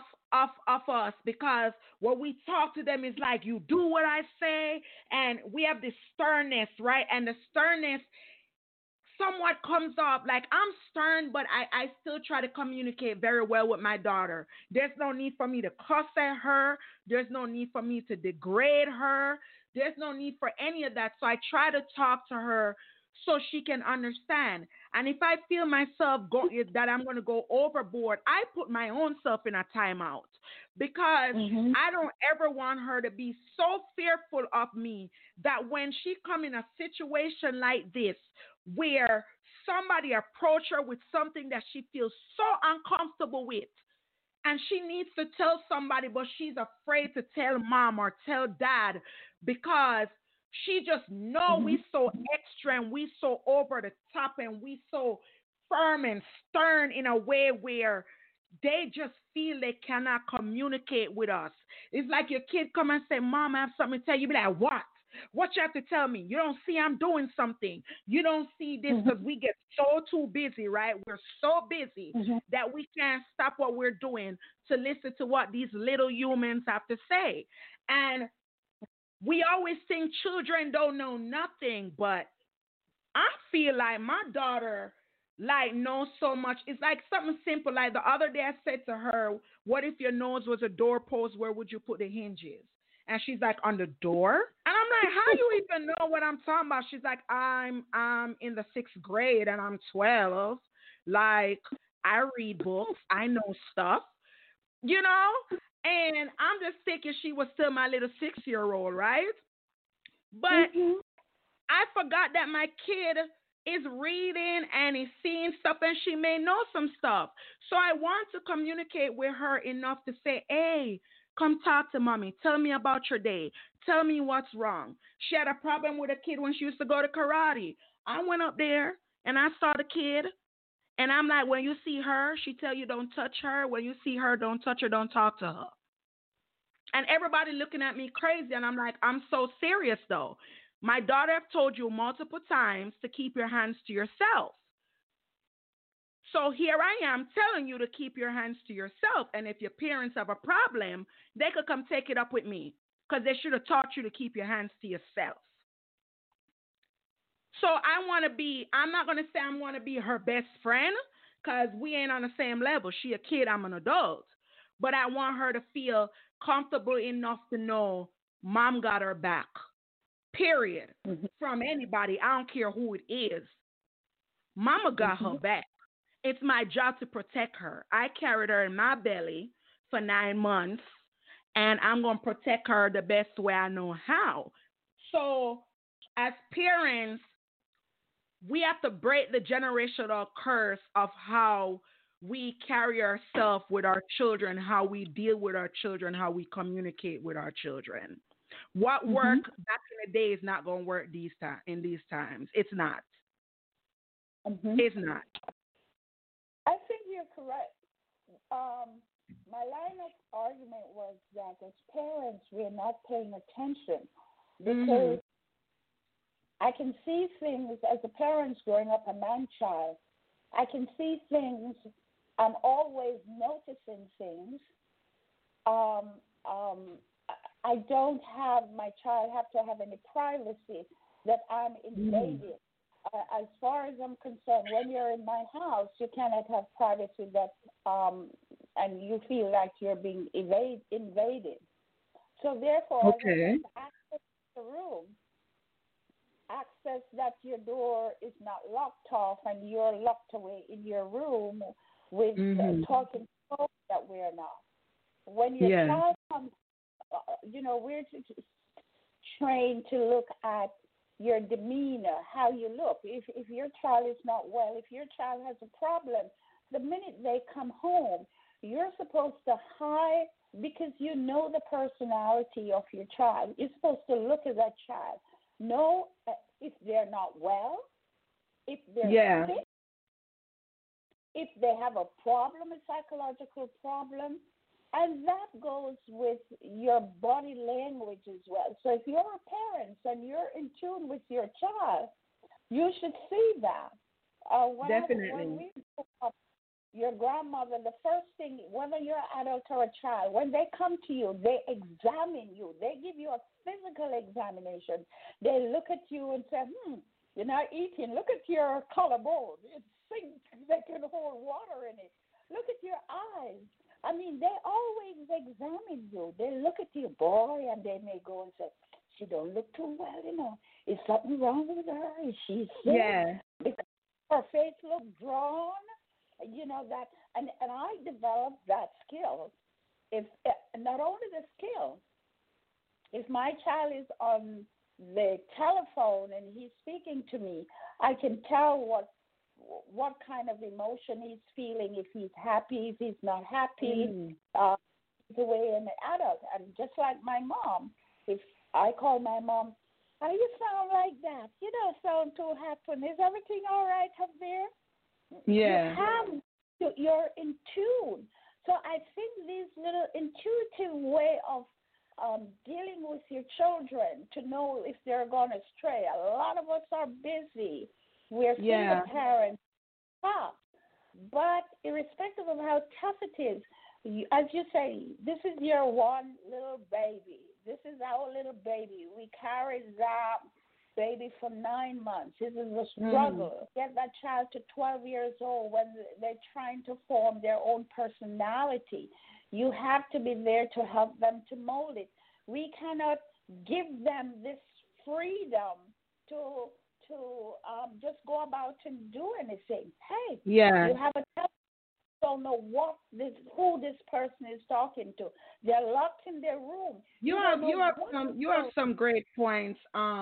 us because when we talk to them is like, you do what I say, and we have this sternness, right? And the sternness somewhat comes off like I'm stern, but I still try to communicate very well with my daughter. There's no need for me to cuss at her. There's no need for me to degrade her. There's no need for any of that. So I try to talk to her so she can understand. And if I feel myself that I'm going to go overboard, I put my own self in a timeout because I don't ever want her to be so fearful of me that when she come in a situation like this where somebody approach her with something that she feels so uncomfortable with, and she needs to tell somebody, but she's afraid to tell mom or tell dad because she just know we so extra and we so over the top and we so firm and stern in a way where they just feel they cannot communicate with us. It's like your kid come and say, Mom, I have something to tell you. Be like, what? What you have to tell me? You don't see I'm doing something. You don't see this because we get so too busy, right? We're so busy that we can't stop what we're doing to listen to what these little humans have to say. And we always think children don't know nothing, but I feel like my daughter knows so much. It's like something simple. Like the other day I said to her, what if your nose was a doorpost? Where would you put the hinges? And she's like, on the door? And I'm like, how you even know what I'm talking about? She's like, I'm in the 6th grade and I'm 12. Like, I read books. I know stuff, you know? And I'm just thinking she was still my little 6-year-old, right? But I forgot that my kid is reading and is seeing stuff and she may know some stuff. So I want to communicate with her enough to say, hey, come talk to mommy. Tell me about your day. Tell me what's wrong. She had a problem with a kid when she used to go to karate. I went up there and I saw the kid. And I'm like, when you see her, she tell you don't touch her. When you see her, don't touch her, don't talk to her. And everybody looking at me crazy. And I'm like, I'm so serious, though. My daughter have told you multiple times to keep your hands to yourself. So here I am telling you to keep your hands to yourself. And if your parents have a problem, they could come take it up with me. because they should have taught you to keep your hands to yourself. So I'm not going to say I'm going to be her best friend because we ain't on the same level. She a kid, I'm an adult. But I want her to feel comfortable enough to know mom got her back, period, from anybody. I don't care who it is. Mama got her back. It's my job to protect her. I carried her in my belly for 9 months, and I'm going to protect her the best way I know how. So as parents, we have to break the generational curse of how we carry ourselves with our children, how we deal with our children, how we communicate with our children. What worked back in the day is not going to work in these times. It's not. It's not. I think you're correct. My line of argument was that as parents, we're not paying attention because I can see things as a parent growing up a man-child. I can see things. I'm always noticing things. I don't have my child have to have any privacy that I'm invading. As far as I'm concerned, when you're in my house, you cannot have privacy that and you feel like you're being invaded. So therefore, access to the room, access that your door is not locked off and you're locked away in your room with talking to that we're not. When your child comes, we're trained to look at your demeanor, how you look. If your child is not well, if your child has a problem, the minute they come home, you're supposed to hide because you know the personality of your child. You're supposed to look at that child, know if they're not well, if they're sick, if they have a problem, a psychological problem. And that goes with your body language as well. So if you're a parent and you're in tune with your child, you should see that. Definitely. When we talk about your grandmother, the first thing, whether you're an adult or a child, when they come to you, they examine you. They give you a physical examination. They look at you and say, you're not eating. Look at your collarbone. It sinks. They can hold water in it. Look at your eyes. I mean, they always examine you. They look at you, boy, and they may go and say, she don't look too well, Is something wrong with her? Is she sick? Yeah. Because her face looks drawn, that. And I developed that skill. If not only the skill, if my child is on the telephone and he's speaking to me, I can tell what kind of emotion he's feeling, if he's happy, if he's not happy, the way an adult. And just like my mom, if I call my mom, how do you sound like that? You don't sound too happy. Is everything all right up there? Yeah. You're in tune. So I think this little intuitive way of dealing with your children to know if they're going astray. A lot of us are busy. We're single parents, tough. But irrespective of how tough it is, as you say, this is your one little baby. This is our little baby. We carried that baby for 9 months. This is a struggle. Get that child to 12 years old when they're trying to form their own personality. You have to be there to help them to mold it. We cannot give them this freedom to just go about and do anything. Hey, you have a child, don't know who this person is talking to. They're locked in their room. You have some great points.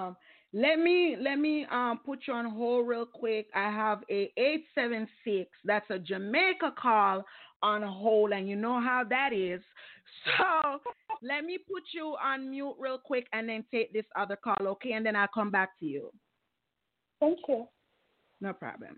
Let me put you on hold real quick. I have a 876. That's a Jamaica call on hold, and you know how that is. So let me put you on mute real quick and then take this other call, okay? And then I'll come back to you. Thank you. No problem.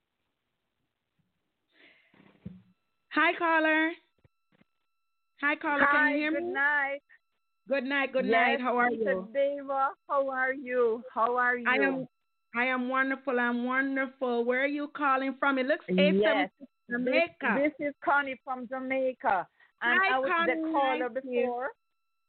Hi, caller. Hi, caller. Hi, can you hear me? Good night. Good night. Good night. How are you? Deva, how are you? I am wonderful. I'm wonderful. Where are you calling from? It looks 876 Jamaica. This is Connie from Jamaica. And Hi, I was Connie. the caller before.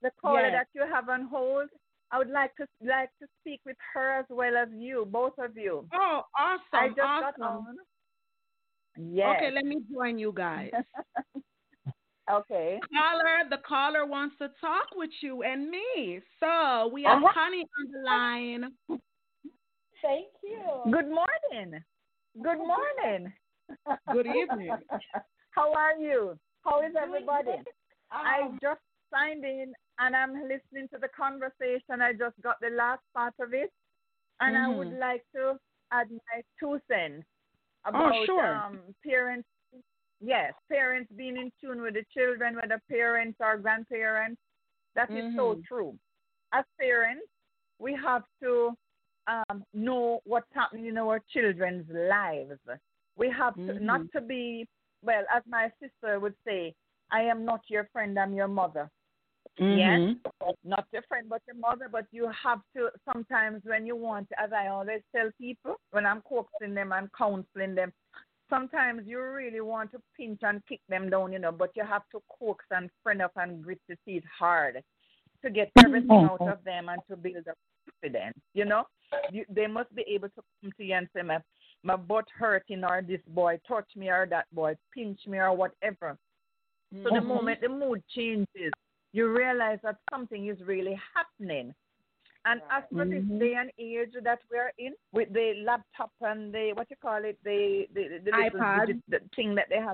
the caller Yes. that you have on hold. I would like to speak with her as well as you, both of you. Oh, I awesome, just got awesome. on. Yes. Okay, let me join you guys. Okay. The caller wants to talk with you and me. So we have Connie on the line. Thank you. Good morning. Good morning. Good evening. How are you? How is everybody? Good. I just signed in and I'm listening to the conversation. I just got the last part of it, and I would like to add my 2 cents about parents. Yes, parents being in tune with the children, whether parents or grandparents. That is so true. As parents, we have to know what's happening in our children's lives. We have to not to be, well, as my sister would say, I am not your friend, I'm your mother. Yes, not your friend, but your mother. But you have to, sometimes when you want, as I always tell people, when I'm coaxing them and counseling them, sometimes you really want to pinch and kick them down, but you have to coax and friend up and grit the teeth hard to get everything out of them and to build up confidence. They must be able to come to you and say, my butt hurting, or this boy touch me, or that boy pinch me, or whatever. So the moment the mood changes, you realize that something is really happening. And as for this day and age that we're in, with the laptop and the the iPad, the thing that they have,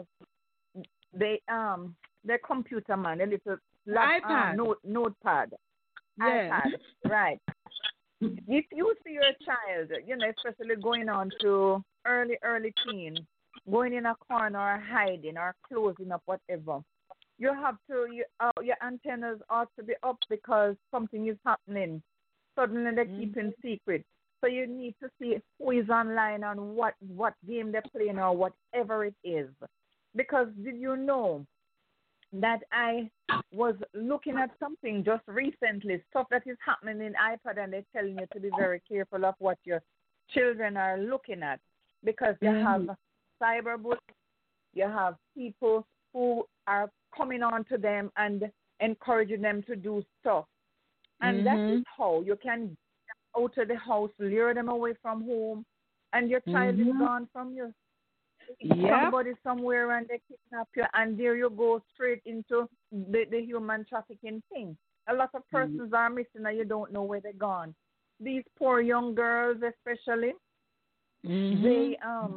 their computer, man, a little iPad, notepad, yeah. iPad, right? If you see your child, especially going on to early teen, going in a corner or hiding or closing up, whatever, you have to, your antennas ought to be up because something is happening. Suddenly they keep in secret. So you need to see who is online and what game they're playing or whatever it is. Because did you know that I was looking at something just recently, stuff that is happening in iPad, and they're telling you to be very careful of what your children are looking at, because you have cyberbullying, you have people who are coming on to them and encouraging them to do stuff. And that is how you can get out of the house, lure them away from home, and your child is gone from you. Somebody somewhere and they kidnap you, and there you go straight into the human trafficking thing. A lot of persons are missing and you don't know where they're gone. These poor young girls especially, they're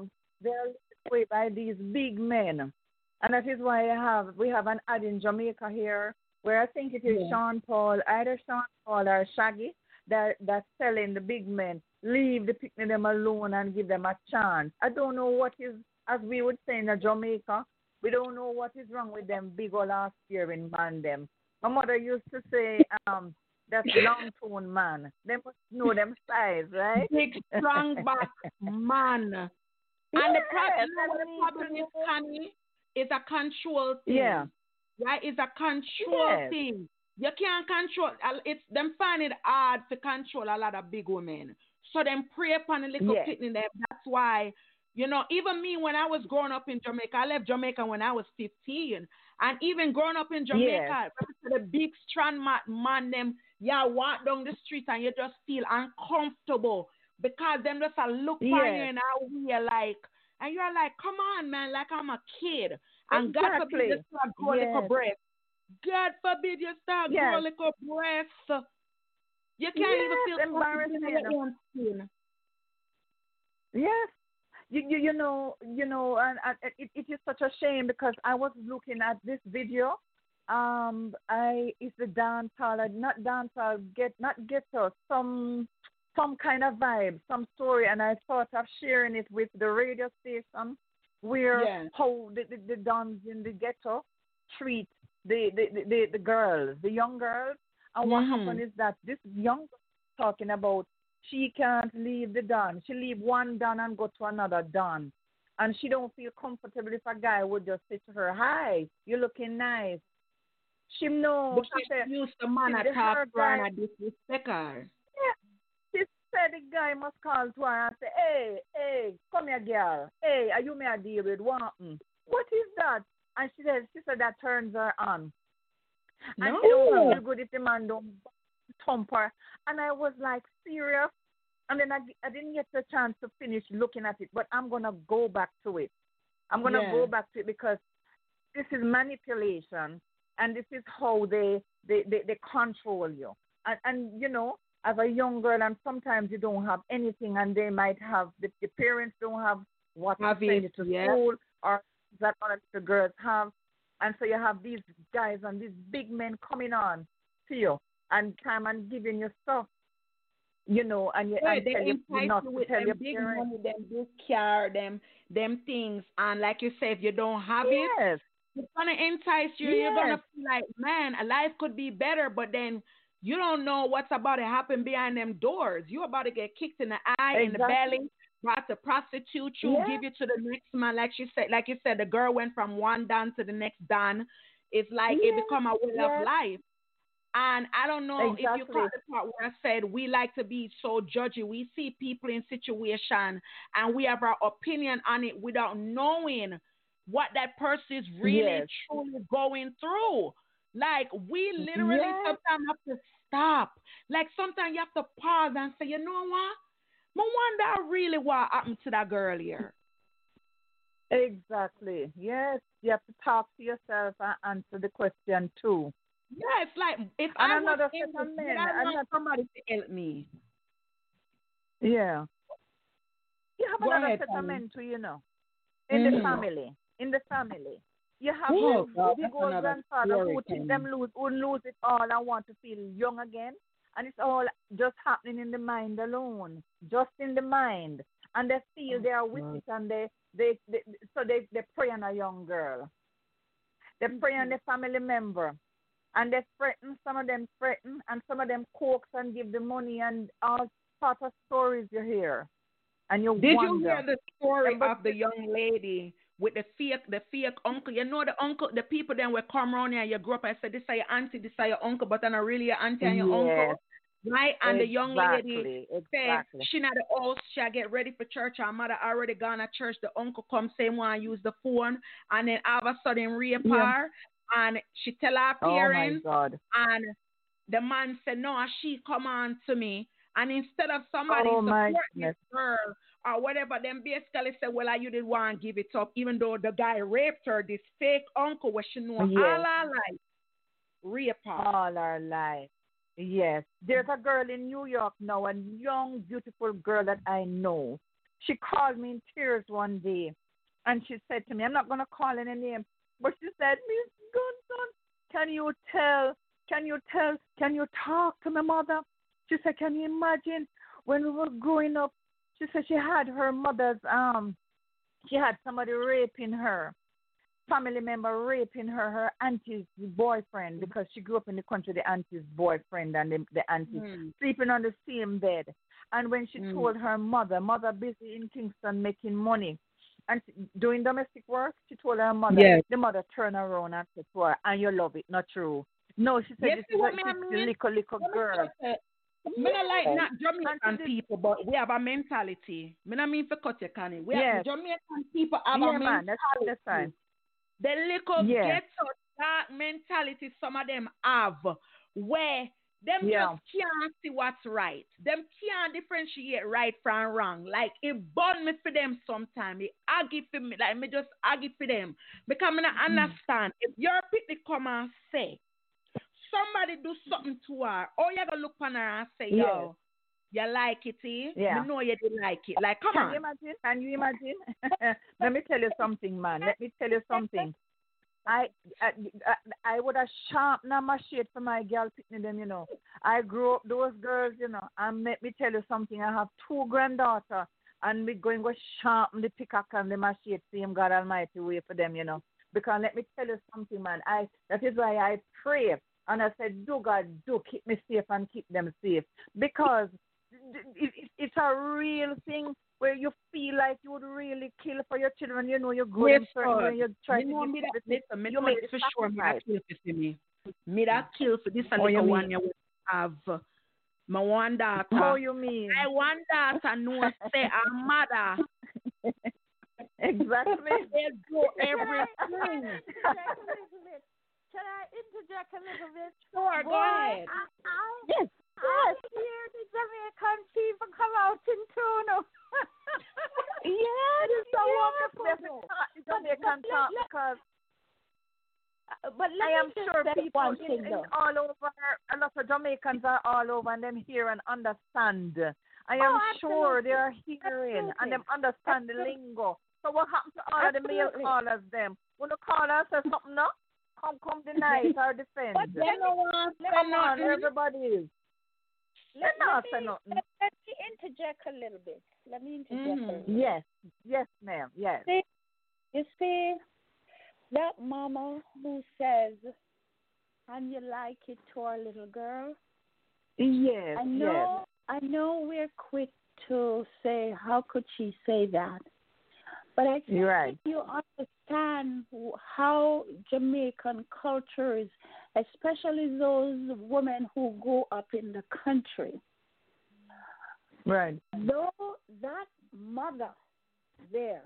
away by these big men. And that is why we have an ad in Jamaica here where I think it is Sean Paul, either Sean Paul or Shaggy, that's telling the big men, leave the picnic them alone and give them a chance. I don't know what is, as we would say in Jamaica, we don't know what is wrong with them big old ass steering man them. My mother used to say, that's long tone man. They must know them size, right? Big strong back man. And the problem is, Connie, is a control thing. Yeah. Right? It's a control thing. You can't control. It's them find it hard to control a lot of big women. So them prey upon a little kitten there. That's why, even me when I was growing up in Jamaica, I left Jamaica when I was 15. And even growing up in Jamaica, the big strong man them, walk down the street and you just feel uncomfortable because them just look for you and how we are like, and you're like, come on, man, like I'm a kid. And God forbid you start growing little breasts. God forbid you start growing little breasts. You can't even feel embarrassed in your own skin. Yes. You know, and it is such a shame because I was looking at this video. It's the dancehall, not dancehall, not ghetto, some kind of vibe, some story, and I thought of sharing it with the radio station where how the dons in the ghetto treat the girls, the young girls, and what happened is that this young girl talking about she can't leave the don. She leave one don and go to another don, and she don't feel comfortable if a guy would just say to her, "Hi, you're looking nice." She knows. She used the man to talk to her and disrespect her. She said the guy must call to her and say, hey, come here, girl. Hey, are you may deal with what? What is that? And she said that turns her on. And No. she don't feel good if the man don't thump her. And I was like, serious? And then I didn't get the chance to finish looking at it, but I'm going to go back to it. I'm going to go back to it because this is manipulation, and this is how they control you. And, you know, as a young girl, and sometimes you don't have anything, and they might have, the parents don't have what to send to school, or that other the girls have. And so you have these guys and these big men coming on to you and time and giving you stuff, you know, and you and they tell you not to with tell them your big parents. money, them big car, them things, and like you say, if you don't have Yes. it's gonna entice you. You're gonna feel like, man, a life could be better, but then you don't know what's about to happen behind them doors. You're about to get kicked in the eye, in the belly, about to prostitute you, give you to the next man. Like you said, the girl went from one dan to the next dan. It's like it become a way of life. And I don't know if you caught the part where I said we like to be so judgy. We see people in situation and we have our opinion on it without knowing what that person is really truly going through. Like, we literally sometimes have to stop. Like, sometimes you have to pause and say, you know what? I wonder really what happened to that girl here. Exactly. Yes. You have to talk to yourself and answer the question too. Yeah, it's like, if and I another was set of men, I want somebody to help me. Yeah. You have Go another ahead, set of men too, you know, in the family. In the family. You have this big old grandfather who think them lose it all and want to feel young again. And it's all just happening in the mind alone. Just in the mind. And they feel they are with it, and they prey on a young girl. They prey on the family member. And they threaten, some of them threaten, and some of them coax and give the money, and all sort of stories you hear. And you Did wonder. you hear the story of the young lady with the fake uncle? You know, the uncle, the people then will come around here and you grew up and say, this is your auntie, this is your uncle, but then not really your auntie and your uncle. Right? And the young lady said she not the house, she get ready for church. Her mother already gone to church. The uncle come, same one, use the phone, and then all of a sudden rape her. And she tell her parents, and the man said, no, she come on to me. And instead of somebody support this girl or whatever, then basically say, well, you didn't want to give it up, even though the guy raped her, this fake uncle, where she know all her life, rape her. All her life. Yes. There's a girl in New York now, a young, beautiful girl that I know. She called me in tears one day, and she said to me, I'm not going to call any name, but she said, Miss Gunson, can you talk to my mother? She said, can you imagine when we were growing up? She said she had her mother's, she had somebody raping her, family member raping her auntie's boyfriend, because she grew up in the country, the auntie's boyfriend and the auntie sleeping on the same bed. And when she told her mother busy in Kingston making money and doing domestic work, she told her mother, the mother turned around and said to her, and you love it, not true. No, she said, this is a little girl. I don't like not Jamaican people, but we have a mentality. I don't mean for cut your canny. We have Jamaican people have a mentality. That's fine. The little ghetto dark mentality some of them have, where them just can't see what's right. Them can't differentiate right from wrong. Like, it burn me for them sometimes. It argue for me. Like, me just argue for them. Because I don't understand. If your picnic come and say, somebody do something to her, or you gonna look on her and say, yo, you like it, eh? Yeah. You know you didn't like it. Like, come on. Can you imagine? Let me tell you something, man. Let me tell you something. I would have sharpened my shade for my girl picking them, you know. I grew up those girls, you know, and let me tell you something. I have 2 granddaughters, and we're going to sharpen the pickaxe and the machete, same God Almighty way for them, you know. Because let me tell you something, man. That is why I pray. And I said, do God, do keep me safe and keep them safe. Because it's a real thing where you feel like you would really kill for your children. You know, you're good and certain when you're trying to give it. You make it for sure. Me that kill for this and the one you have. My one daughter. How you mean? I one daughter knows say her mother. Exactly. They do everything. Can I interject a little bit? Sure, go ahead. Yes. I hear the Jamaican people come out in tune. It is so wonderful. Jamaican talk because but I am sure people in all over, a lot of Jamaicans are all over and them hear and understand. I am sure they are hearing and them understand the lingo. So what happened to all of the male callers them? When you call us or something, no? Come deny it or defend. But Come on, everybody. Let me interject a little bit. Let me interject a little bit. Yes, ma'am. Yes. You see, that mama who says, and you like it to our little girl? Yes, I know we're quick to say, how could she say that? But I think if you understand how Jamaican culture is, especially those women who grow up in the country. Right. Though that mother there,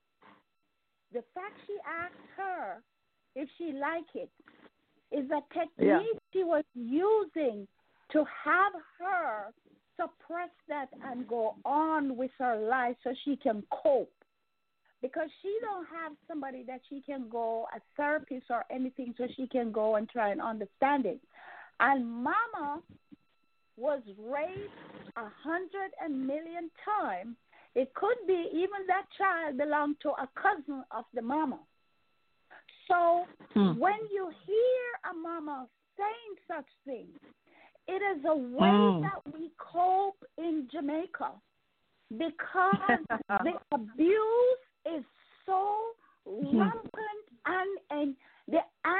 the fact she asked her if she liked it is a technique she was using to have her suppress that and go on with her life so she can cope. Because she don't have somebody that she can go, a therapist or anything, so she can go and try and understand it. And mama was raped 100,000,000 times. It could be even that child belonged to a cousin of the mama. So when you hear a mama saying such things, it is a way that we cope in Jamaica because the abuse is so rampant and the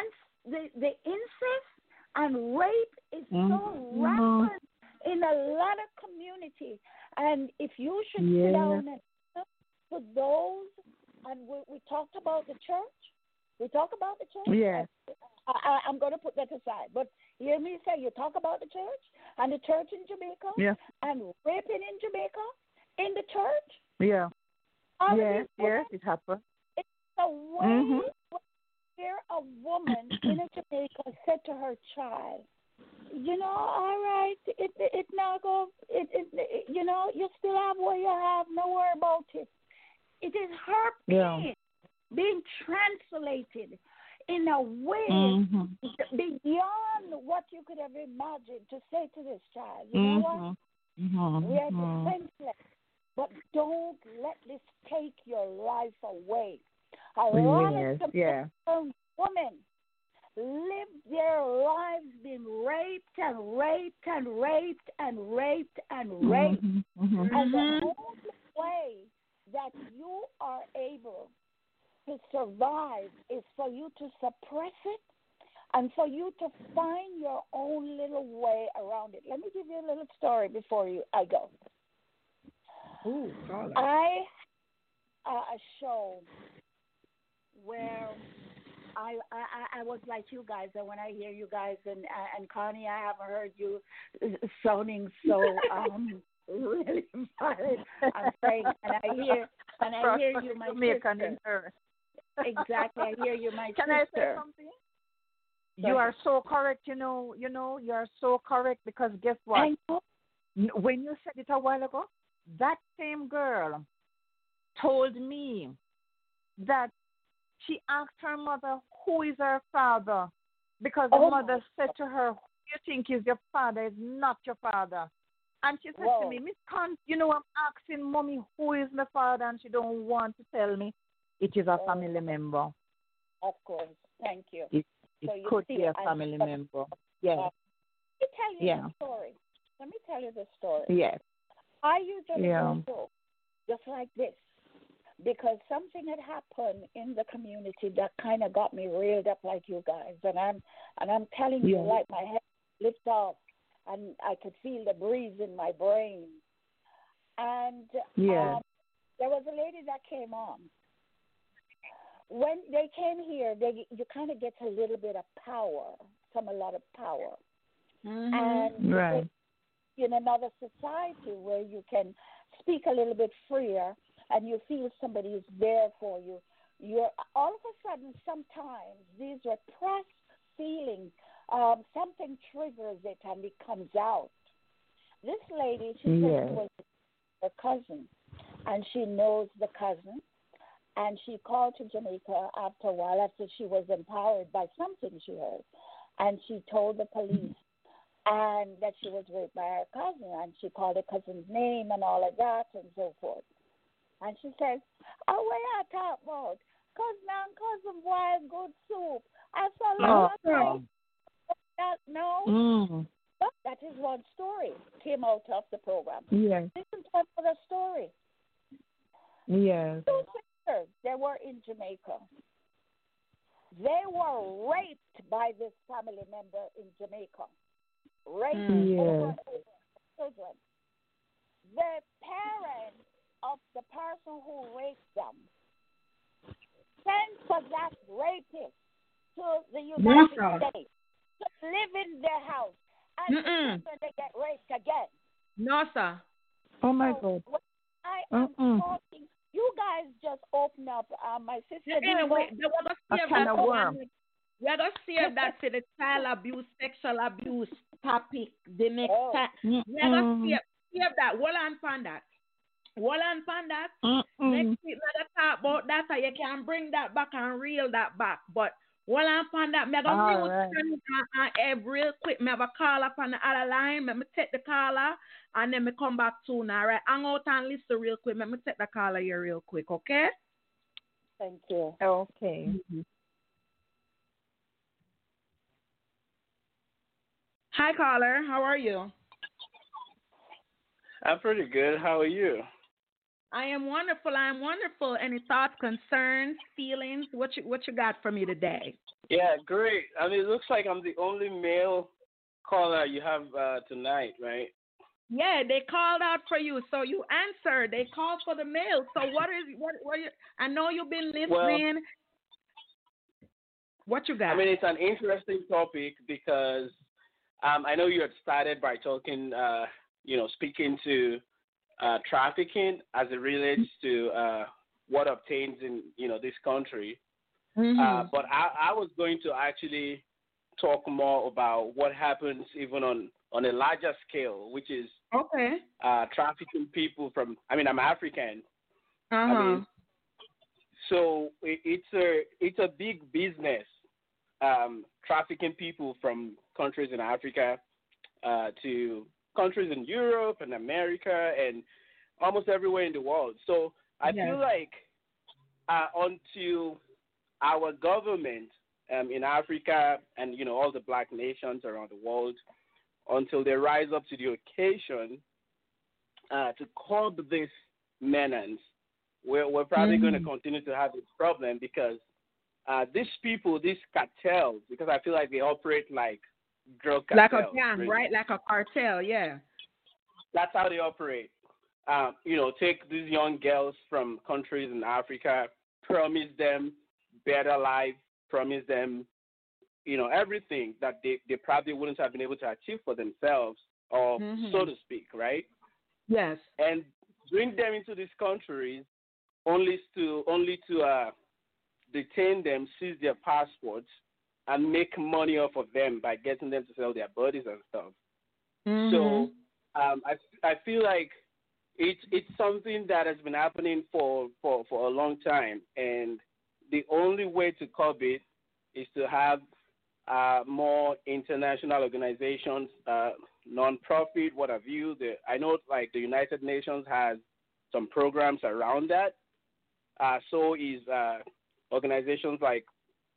incest and rape is so rampant in a lot of communities. And if you should sit down and for those, and we talked about the church. We talk about the church. Yes. I'm going to put that aside. But hear me say, you talk about the church and the church in Jamaica and raping in Jamaica in the church. Yeah. Yes, it happened. It's a way where a woman in Jamaica said to her child, you know, all right, it now go, you know, you still have what you have, no worry about it. It is her pain being translated in a way beyond what you could have imagined to say to this child, you know what? We are defenseless, but don't let this take your life away. A lot of women live their lives being raped and raped and raped and raped and raped. And the only way that you are able to survive is for you to suppress it and for you to find your own little way around it. Let me give you a little story before I go. I a show where I was like you guys, and when I hear you guys and Connie, I haven't heard you sounding so really violent. I'm saying, and I hear you, my sister. Exactly, I hear you, my sister. Can I say something? You are so correct. You know, you are so correct because guess what? When you said it a while ago, that same girl told me that she asked her mother, who is her father? Because the mother said to her, who you think is your father is not your father. And she said to me, Miss Con, you know, I'm asking mommy who is my father, and she don't want to tell me. It is a family member. Of course. Thank you. It could be a family member. Yes. Let me tell you the story. Let me tell you the story. Yes. I usually go just like this because something had happened in the community that kind of got me reeled up like you guys, and I'm telling you, like my head lifted off, and I could feel the breeze in my brain. And there was a lady that came on. When they came here, you kind of get a little bit of power, a lot of power, and in another society where you can speak a little bit freer and you feel somebody is there for you, you're all of a sudden sometimes these repressed feelings something triggers it and it comes out. This lady, she said it was her cousin, and she knows the cousin, and she called to Jamaica after a while after she was empowered by something she heard, and she told the police and that she was raped by her cousin, and she called her cousin's name and all of that and so forth. And she said, "Oh, what I talk about? Cousin and cousin boy, good soup. I saw that no." But that is one story came out of the program. Yes. Listen to another story. Yes. 2 sisters, they were in Jamaica. They were raped by this family member in Jamaica. Raped over children. The parents of the person who raped them sent for that rapist to the United States to live in their house. And the children, they get raped again. No, sir. Oh, my God. I am talking. You guys just open up. My sister. We're going to see if that's the child abuse, sexual abuse topic the next time. We're going to see if that. Hold on, that. Next week, we're going to talk about that, so you can bring that back and reel that back. But hold on, that. I'm going to real quick. I have a caller on the other line. Let me take the caller, and then we come back soon, all right? Hang out and listen real quick. Let me take the caller here real quick, okay? Thank you. Okay. Hi, caller. How are you? I'm pretty good. How are you? I am wonderful. Any thoughts, concerns, feelings? What you got for me today? Yeah, great. I mean, it looks like I'm the only male caller you have tonight, right? Yeah, they called out for you, so you answered. They called for the male. So what you? I know you've been listening. Well, what you got? I mean, it's an interesting topic because I know you had started by talking, speaking to trafficking as it relates to what obtains in this country. But I was going to actually talk more about what happens even on a larger scale, which is trafficking people from. I mean, I'm African. I mean, so it's a big business. Trafficking people from countries in Africa to countries in Europe and America and almost everywhere in the world. So I feel like until our government in Africa and all the black nations around the world, until they rise up to the occasion to curb this menace, we're probably going to continue to have this problem because these people, these cartels, because I feel like they operate like drug cartels. Like a gang, really. Right? Like a cartel, yeah. That's how they operate. Take these young girls from countries in Africa, promise them better life, promise them, everything that they probably wouldn't have been able to achieve for themselves, or so to speak, right? Yes. And bring them into these countries only to detain them, seize their passports, and make money off of them by getting them to sell their bodies and stuff. So I feel like it's something that has been happening for a long time, and the only way to curb it is to have more international organizations, non-profit, what have you. I know like the United Nations has some programs around that. So is organizations like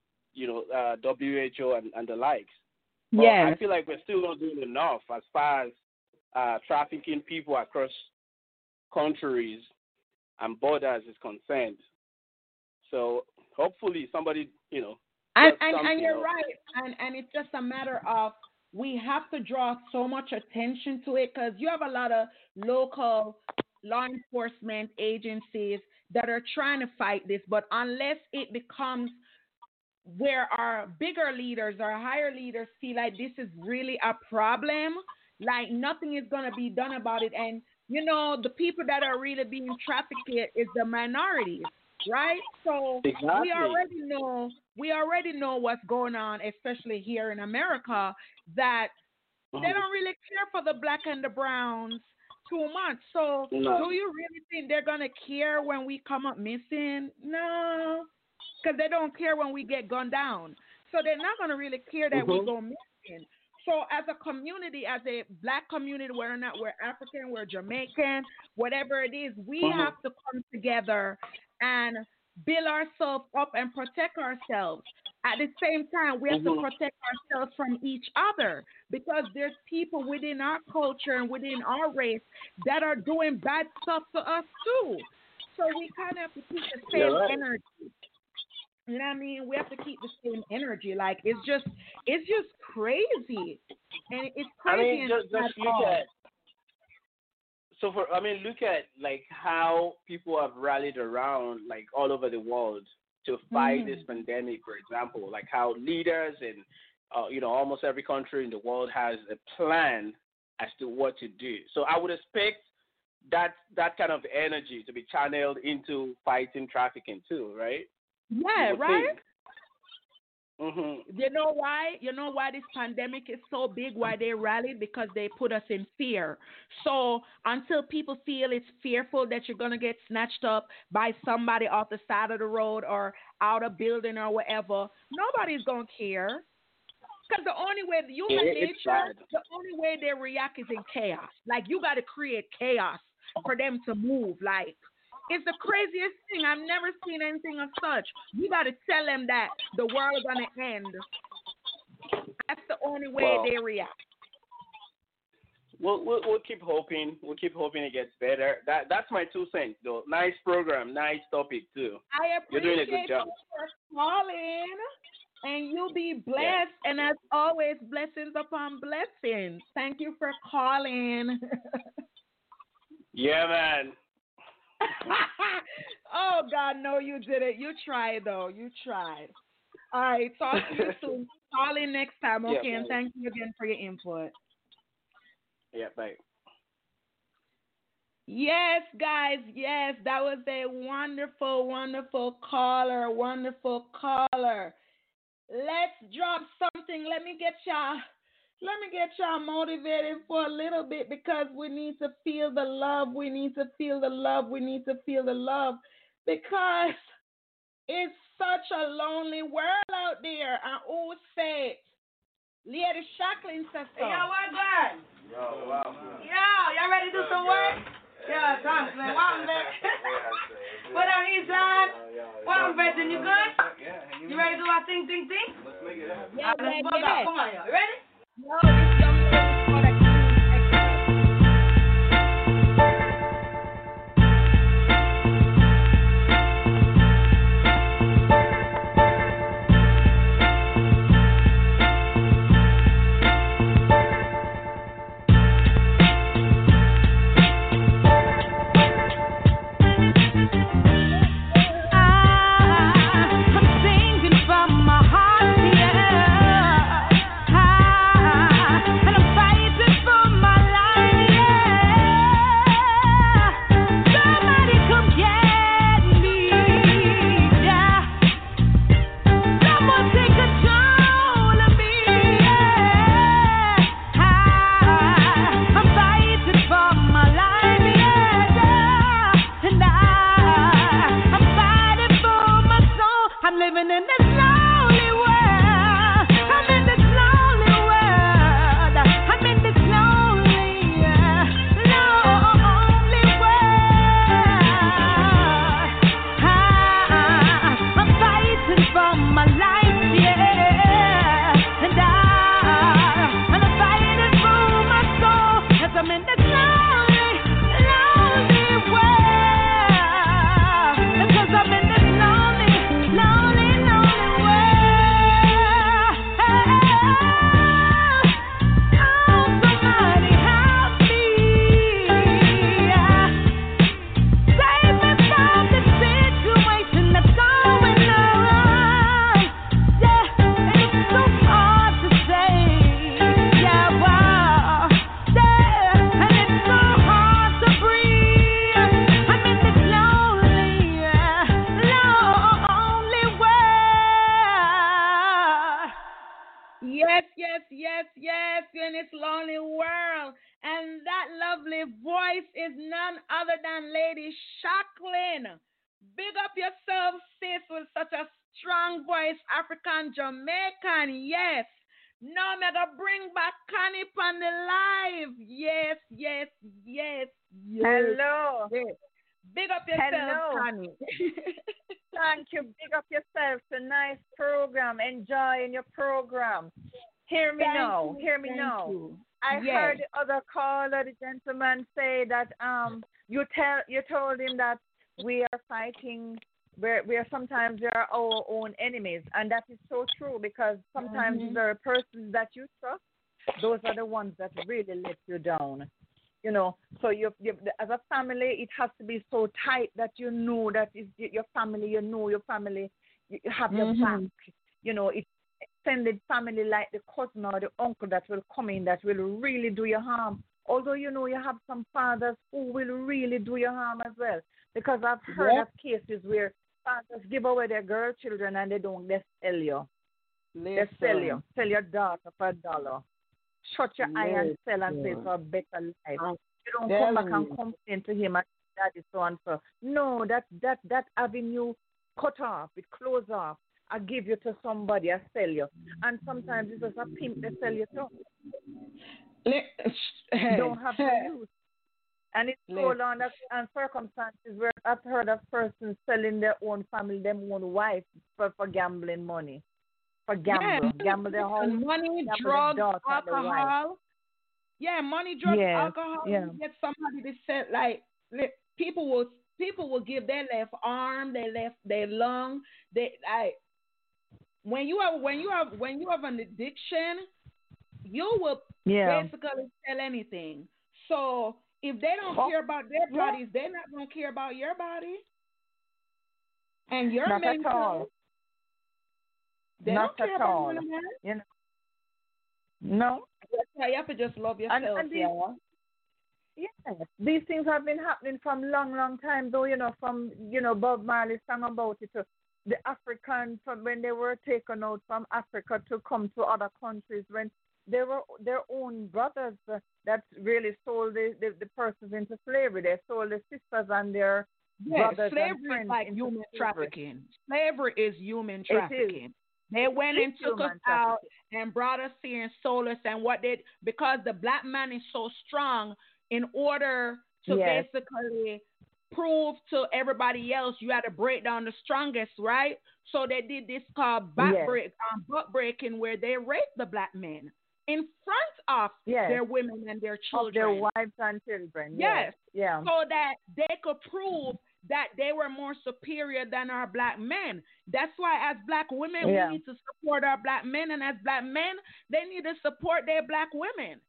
WHO and the likes. But I feel like we're still not doing enough as far as trafficking people across countries and borders is concerned. So hopefully somebody, and you're right, and it's just a matter of we have to draw so much attention to it because you have a lot of local law enforcement agencies that are trying to fight this, but unless it becomes where our bigger leaders or higher leaders feel like this is really a problem, like nothing is going to be done about it. And, the people that are really being trafficked is the minorities. right? So Exactly. we already know what's going on, especially here in America, that they don't really care for the black and the browns too much. So do you really think they're gonna care when we come up missing? No, because they don't care when we get gunned down. So they're not gonna really care that we go missing. So as a community, as a black community, whether or not we're African, we're Jamaican, whatever it is, we have to come together and build ourselves up and protect ourselves. At the same time, we have to protect ourselves from each other, because there's people within our culture and within our race that are doing bad stuff to us too. So we kind of have to keep the same energy. You know what I mean? We have to keep the same energy. Like, it's just crazy, and it's crazy. I mean, just look at. So look at like how people have rallied around like all over the world to fight this pandemic. For example, like how leaders and almost every country in the world has a plan as to what to do. So I would expect that kind of energy to be channeled into fighting trafficking too, right? Yeah, right? Mm-hmm. You know why? You know why this pandemic is so big? Why they rallied? Because they put us in fear. So until people feel it's fearful that you're going to get snatched up by somebody off the side of the road or out of building or whatever, nobody's going to care. Because the only way the human nature, the only way they react is in chaos. Like, you got to create chaos for them to move. Like, it's the craziest thing. I've never seen anything of such. You got to tell them that the world is going to end. That's the only way they react. We'll keep hoping. We'll keep hoping it gets better. That's my 2 cents, though. Nice program, nice topic too. I appreciate You're doing a good job. You for calling, and you'll be blessed. Yeah. And as always, blessings upon blessings. Thank you for calling. Yeah, man. Oh, God, no, you didn't. You tried, though. You tried. All right, talk to you soon. Call in next time, okay? Yeah, and thank you again for your input. Yeah, bye. Yes, guys, yes, that was a wonderful, wonderful caller, wonderful caller. Let's drop something. Let me get y'all motivated for a little bit, because we need to feel the love. We need to feel the love. We need to feel the love, because it's such a lonely world out there. I always say it. Lady Shacklin says so. Yo, what good? Yo, wow. Yo, y'all ready to do some work? Yeah, thanks, man. Welcome back. What up, Eastside? Welcome back. Then you good? You ready to do our thing? Let's make it happen. Yeah, let's bug out. Come on, y'all. You ready? No, this young lady's called a And I'm fighting Yes, yes, yes, yes, in this lonely world. And that lovely voice is none other than Lady Shacklin. Big up yourself, sis, with such a strong voice, African Jamaican. Yes. No, me gonna bring back Connie on the live. Yes, yes, yes, yes. Hello. Yes. Big up yourself, Hello. Connie. Thank you. Big up yourself. It's a nice program. Enjoying your program. Hear me now. Hear me now. I heard the other caller, the gentleman, say that you told him that we are fighting. Where sometimes we are our own enemies, and that is so true because sometimes there are persons that you trust. Those are the ones that really let you down. You know, so you as a family, it has to be so tight that you know that is your family. You know your family. You have your back. You know, it's extended family like the cousin or the uncle that will come in that will really do you harm. Although you know you have some fathers who will really do you harm as well, because I've heard of cases where fathers give away their girl children and they sell you. They sell you. Sell your daughter for $1. Shut your eye and sell and say for a better life. You don't come back and complain to him and daddy so and so. No, that avenue cut off, it closed off. I give you to somebody, I sell you. And sometimes it's just a pimp they sell you to. Don't have to use. And it's so long and circumstances where I've heard of persons selling their own family, their own wife for gambling money. For gamble. Gamble their home. Money, drugs, alcohol. Yeah, money, drugs, alcohol. Yeah. You get somebody to sell, like, people will give their left arm, their lung. They like when you have an addiction, you will basically sell anything. So if they don't care about their bodies, they're not going to care about your body and your not mental. At all. They not don't care at about all. none of that. You know? No. That's why you have to just love yourself, Yes, these things have been happening from long time, though. You know, from Bob Marley sang about it. The Africans, from when they were taken out from Africa to come to other countries, when they were their own brothers that really sold the persons into slavery. They sold the sisters and their brothers slavery and friends is like into human slavery. trafficking. Slavery is human trafficking. They went and took us out and brought us here and sold us. And because the black man is so strong, in order to basically prove to everybody else, you had to break down the strongest, right? So they did this called butt breaking, where they raped the black men in front of their women and their children. Of their wives and children. Yes. Yeah. So that they could prove that they were more superior than our black men. That's why as black women, we need to support our black men. And as black men, they need to support their black women.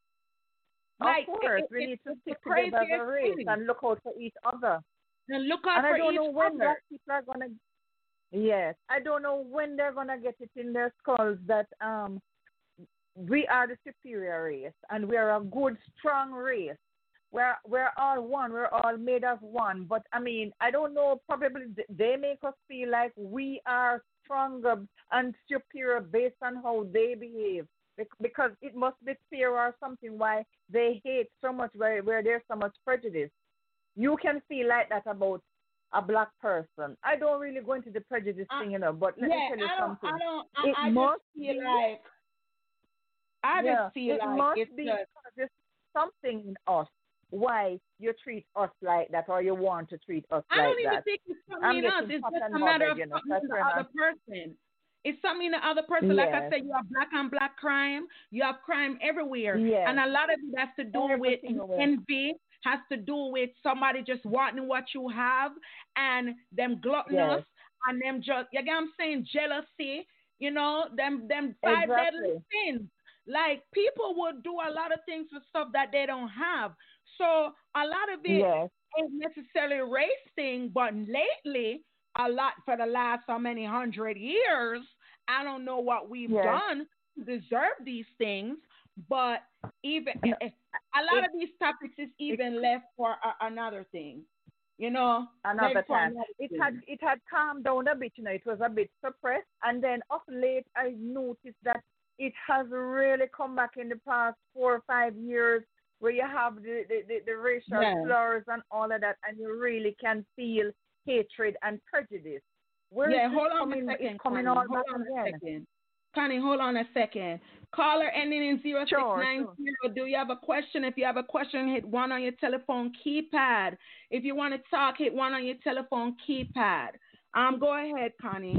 Of course, we need to stick together as a race and look out for each other. And look out for each other. I don't know when black people are going to... Yes. I don't know when they're going to get it in their skulls that we are the superior race and we're a good, strong race. We're all one. We're all made of one. But, I mean, I don't know. Probably they make us feel like we are stronger and superior based on how they behave. Because it must be fear or something why they hate so much, where there's so much prejudice. You can feel like that about a black person. I don't really go into the prejudice thing, but let me tell you something. I just feel like there's something in us why you treat us like that or you want to treat us like that. I don't even think it's something in us. It's just a matter of something the other person. It's something the other person. Like I said, you have black on black crime. You have crime everywhere. Yes. And a lot of it has to do with envy, has to do with somebody just wanting what you have and them gluttonous and them just, you get what I'm saying, jealousy, them five deadly sins. Like, people would do a lot of things for stuff that they don't have. So a lot of it ain't necessarily a race thing, but lately, a lot for the last so many 100 years, I don't know what we've done to deserve these things, but even a lot of these topics is even left for another thing, Another time. It had calmed down a bit, it was a bit suppressed, and then of late I noticed that it has really come back in the past 4 or 5 years, where you have the racial slurs and all of that, and you really can feel hatred and prejudice. Hold on a second, Connie, hold on a second. Caller ending in 0690. Do you have a question? If you have a question, hit 1 on your telephone keypad. If you want to talk, hit 1 on your telephone keypad. Go ahead, Connie.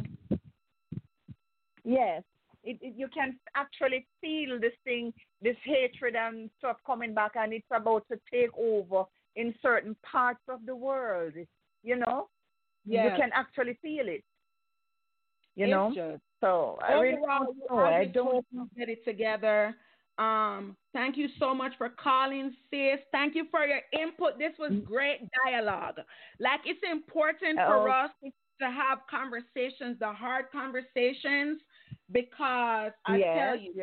Yes. You can actually feel this thing, this hatred and stuff coming back, and it's about to take over in certain parts of the world. You know, you can actually feel it. You know, so I really don't get it together. Thank you so much for calling, sis. Thank you for your input. This was great dialogue. Like, it's important for us to have conversations, the hard conversations, because I tell you,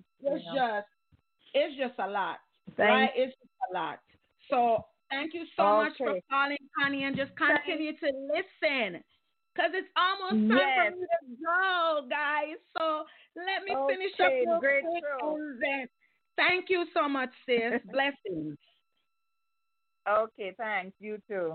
it's just a lot, right? It's just a lot. So thank you so much for calling, Connie, and just continue to listen, because it's almost time for me to go, guys. So let me finish up real quick. Thank you so much, sis. Blessings. Okay, thanks. You too.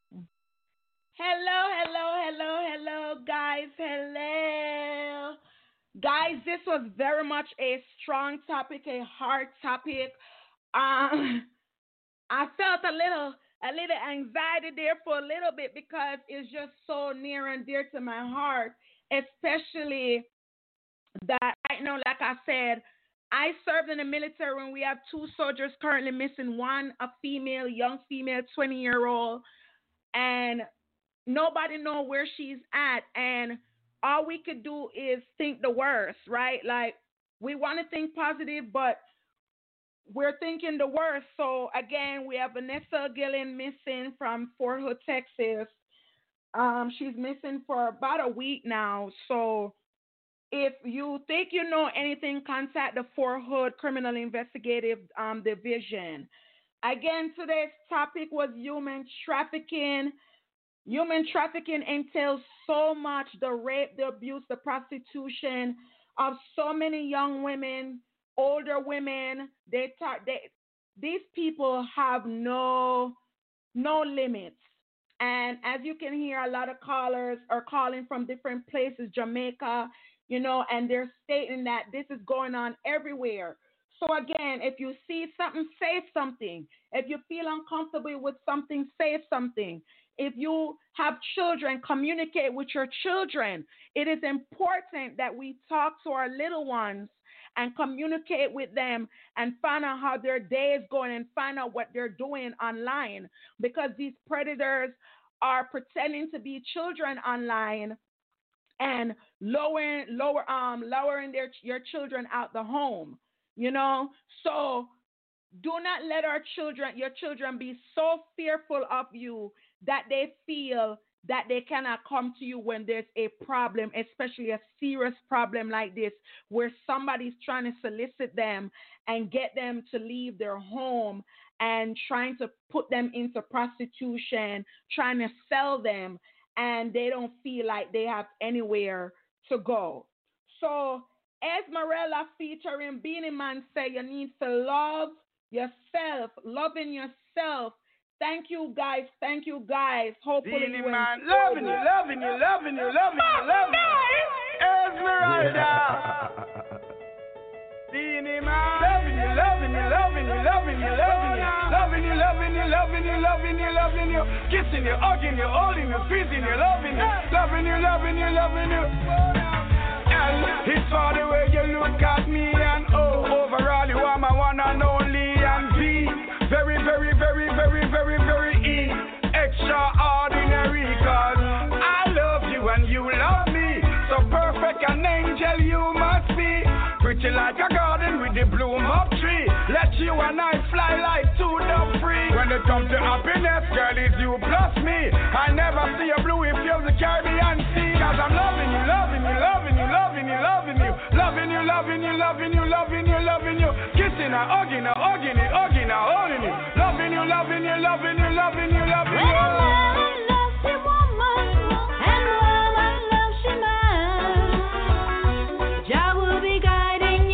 Hello, guys. Hello. Guys, this was very much a strong topic, a hard topic. I felt a little anxiety there for a little bit, because it's just so near and dear to my heart, especially that right now, like I said, I served in the military, and we have 2 soldiers currently missing. One, a female, young female, 20-year-old, and nobody know where she's at. And all we could do is think the worst, right? Like, we want to think positive, but we're thinking the worst. So again, we have Vanessa Gillen missing from Fort Hood, Texas. She's missing for about a week now. So if you think you know anything, contact the Fort Hood Criminal Investigative Division. Again, today's topic was human trafficking. Human trafficking entails so much: the rape, the abuse, the prostitution of so many young women, older women. These people have no limits. And as you can hear, a lot of callers are calling from different places, Jamaica, you know, and they're stating that this is going on everywhere. So again, if you see something, say something. If you feel uncomfortable with something, say something. If you have children, communicate with your children. It is important that we talk to our little ones and communicate with them and find out how their day is going and find out what they're doing online, because these predators are pretending to be children online and lowering your children out the home, you know. So do not let your children be so fearful of you that they feel that they cannot come to you when there's a problem, especially a serious problem like this, where somebody's trying to solicit them and get them to leave their home and trying to put them into prostitution, trying to sell them, and they don't feel like they have anywhere to go. So Esmerella featuring Beanie Man say you need to love yourself, loving yourself. Thank you guys. Hopefully Beanie you Man, loving you. Esmeralda. Beanie Man, loving you. Kissing you, hugging you, holding you, squeezing you, loving you. And it's for the way you look at me, and overall you are my one and only, and be very extraordinary, 'cause I love you and you love me. So perfect an angel you must be. Pretty like a garden with the bloom of tree. Let you and I fly like two dove free. When it comes to happiness, girl, it's you plus me. I never see a blue if you're the Caribbean Sea. 'Cause I'm loving you. Kissing her, hugging her, holding you. Loving you. Jah will be guiding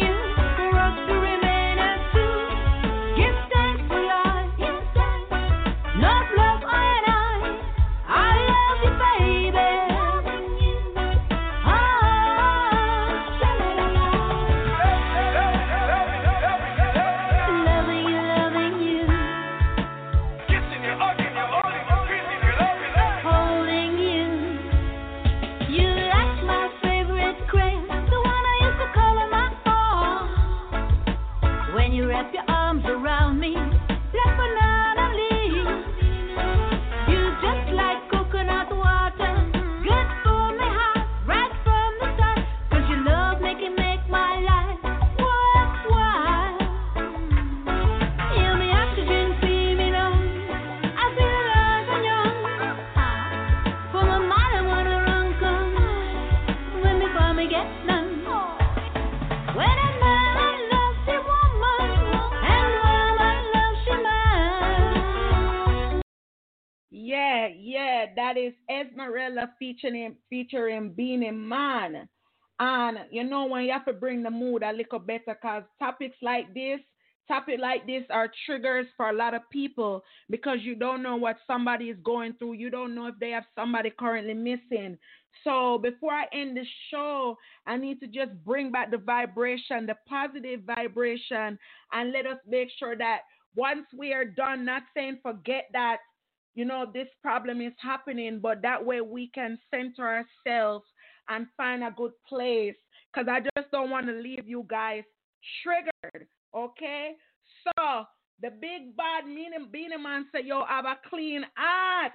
That is Esmerella featuring Beanie Man. And you know when you have to bring the mood a little better, because topic like this are triggers for a lot of people, because you don't know what somebody is going through. You don't know if they have somebody currently missing. So before I end the show, I need to just bring back the vibration, the positive vibration, and let us make sure that once we are done, not saying forget that, you know, this problem is happening, but that way we can center ourselves and find a good place, because I just don't want to leave you guys triggered, okay? So, the big bad Beanie Man said, yo, I have a clean heart.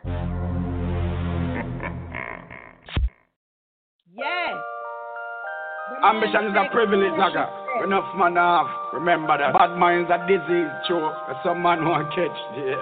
Yes. Ambition is a privilege, Naga. Enough man off. Remember that bad mind's a disease, true. Some man won't catch.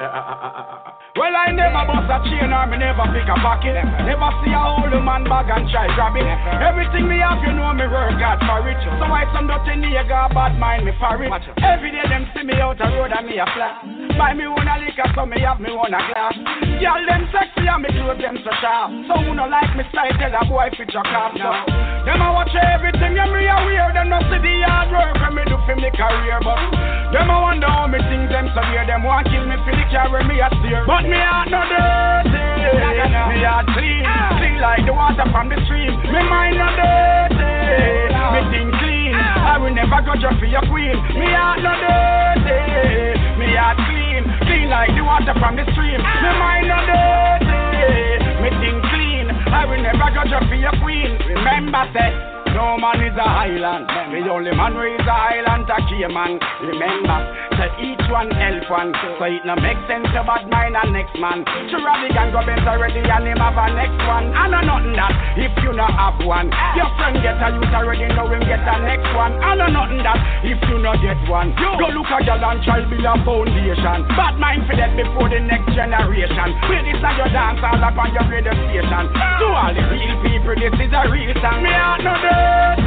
Yeah. Well, I never bust a chain or me never pick a pocket. Never see a old man bag and try grab it. Everything me have, you know me work hard for it. So why some dirty nigga bad mind me for it? Every day them see me out the road and me a flat. Buy me one a liquor, so me have me one a glass. Girl them sexy and me clothes them so sharp. So who no like me style, tell a boy fit your cop. So them a watch everything you me a wear. Them no see the hard work when me do for me career. But them a wonder how me think them so weird. Them want kill me for the carry me a steer. But me heart no dirty, me heart clean, clean like the water from the stream. Me mind no dirty, me think clean. I will never go just for your queen. Me heart no dirty, me heart clean, clean like the water from the stream. Me mind no dirty, me think clean. I will never go just for your queen. Remember that. No man is a highland. The only man who is a highland, a key man. Remember, that each one help one. So it no make sense to bad mind and next man. Chirabi can go bent already and him have a next one. I know nothing that if you not have one. Your friend get a youth already, know him get a next one. I know nothing that if you not get one. Go look at girl and try build a foundation. Bad mind for that before the next generation. Play this on your dance all up on your radio station. To all the real people, this is a real song. Me heart no dirty,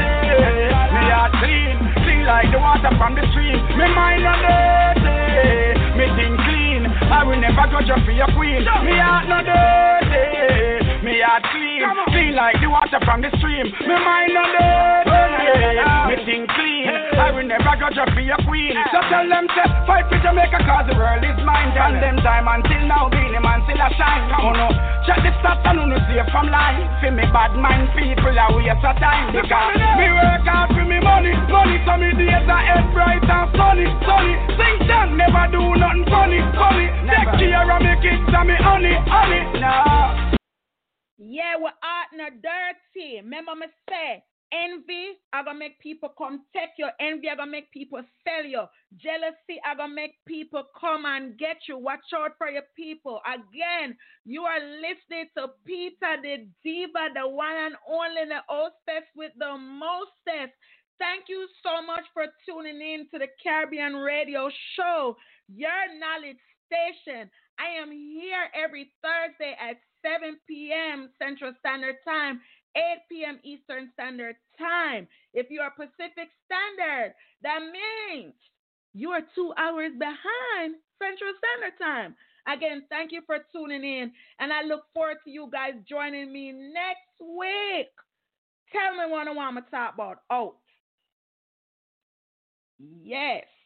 me heart clean, clean like the water from the stream. Me mind no dirty, me think clean. I will never go just for your queen. Me heart no dirty, me heart clean, clean like the water from the stream. Me mind no dirty, me think clean. I will never go just for your queen. So tell them to fight for Jamaica, cause the world is mine. Tell them time until now, Beanie Man still a shine. Oh no, check the stats and who no safe from line. For me bad mind people a waste of time. Because me work hard for me money, money. So me days are head bright and sunny, sunny. Think that never do nothing funny, funny. Take care of me kids and me honey, honey. No. Yeah, we're out no dirty. Remember me say, envy are gonna make people come take you. Envy are gonna make people sell you. Jealousy are gonna make people come and get you. Watch out for your people. Again, you are listening to Peter the Diva, the one and only, the hostess with the mostest. Thank you so much for tuning in to the Caribbean Radio Show, your knowledge station. I am here every Thursday at 7 p.m. Central Standard Time, 8 p.m. Eastern Standard Time. If you are Pacific Standard, that means you are 2 hours behind Central Standard Time. Again, thank you for tuning in, and I look forward to you guys joining me next week. Tell me what I want to talk about. Oh, yes.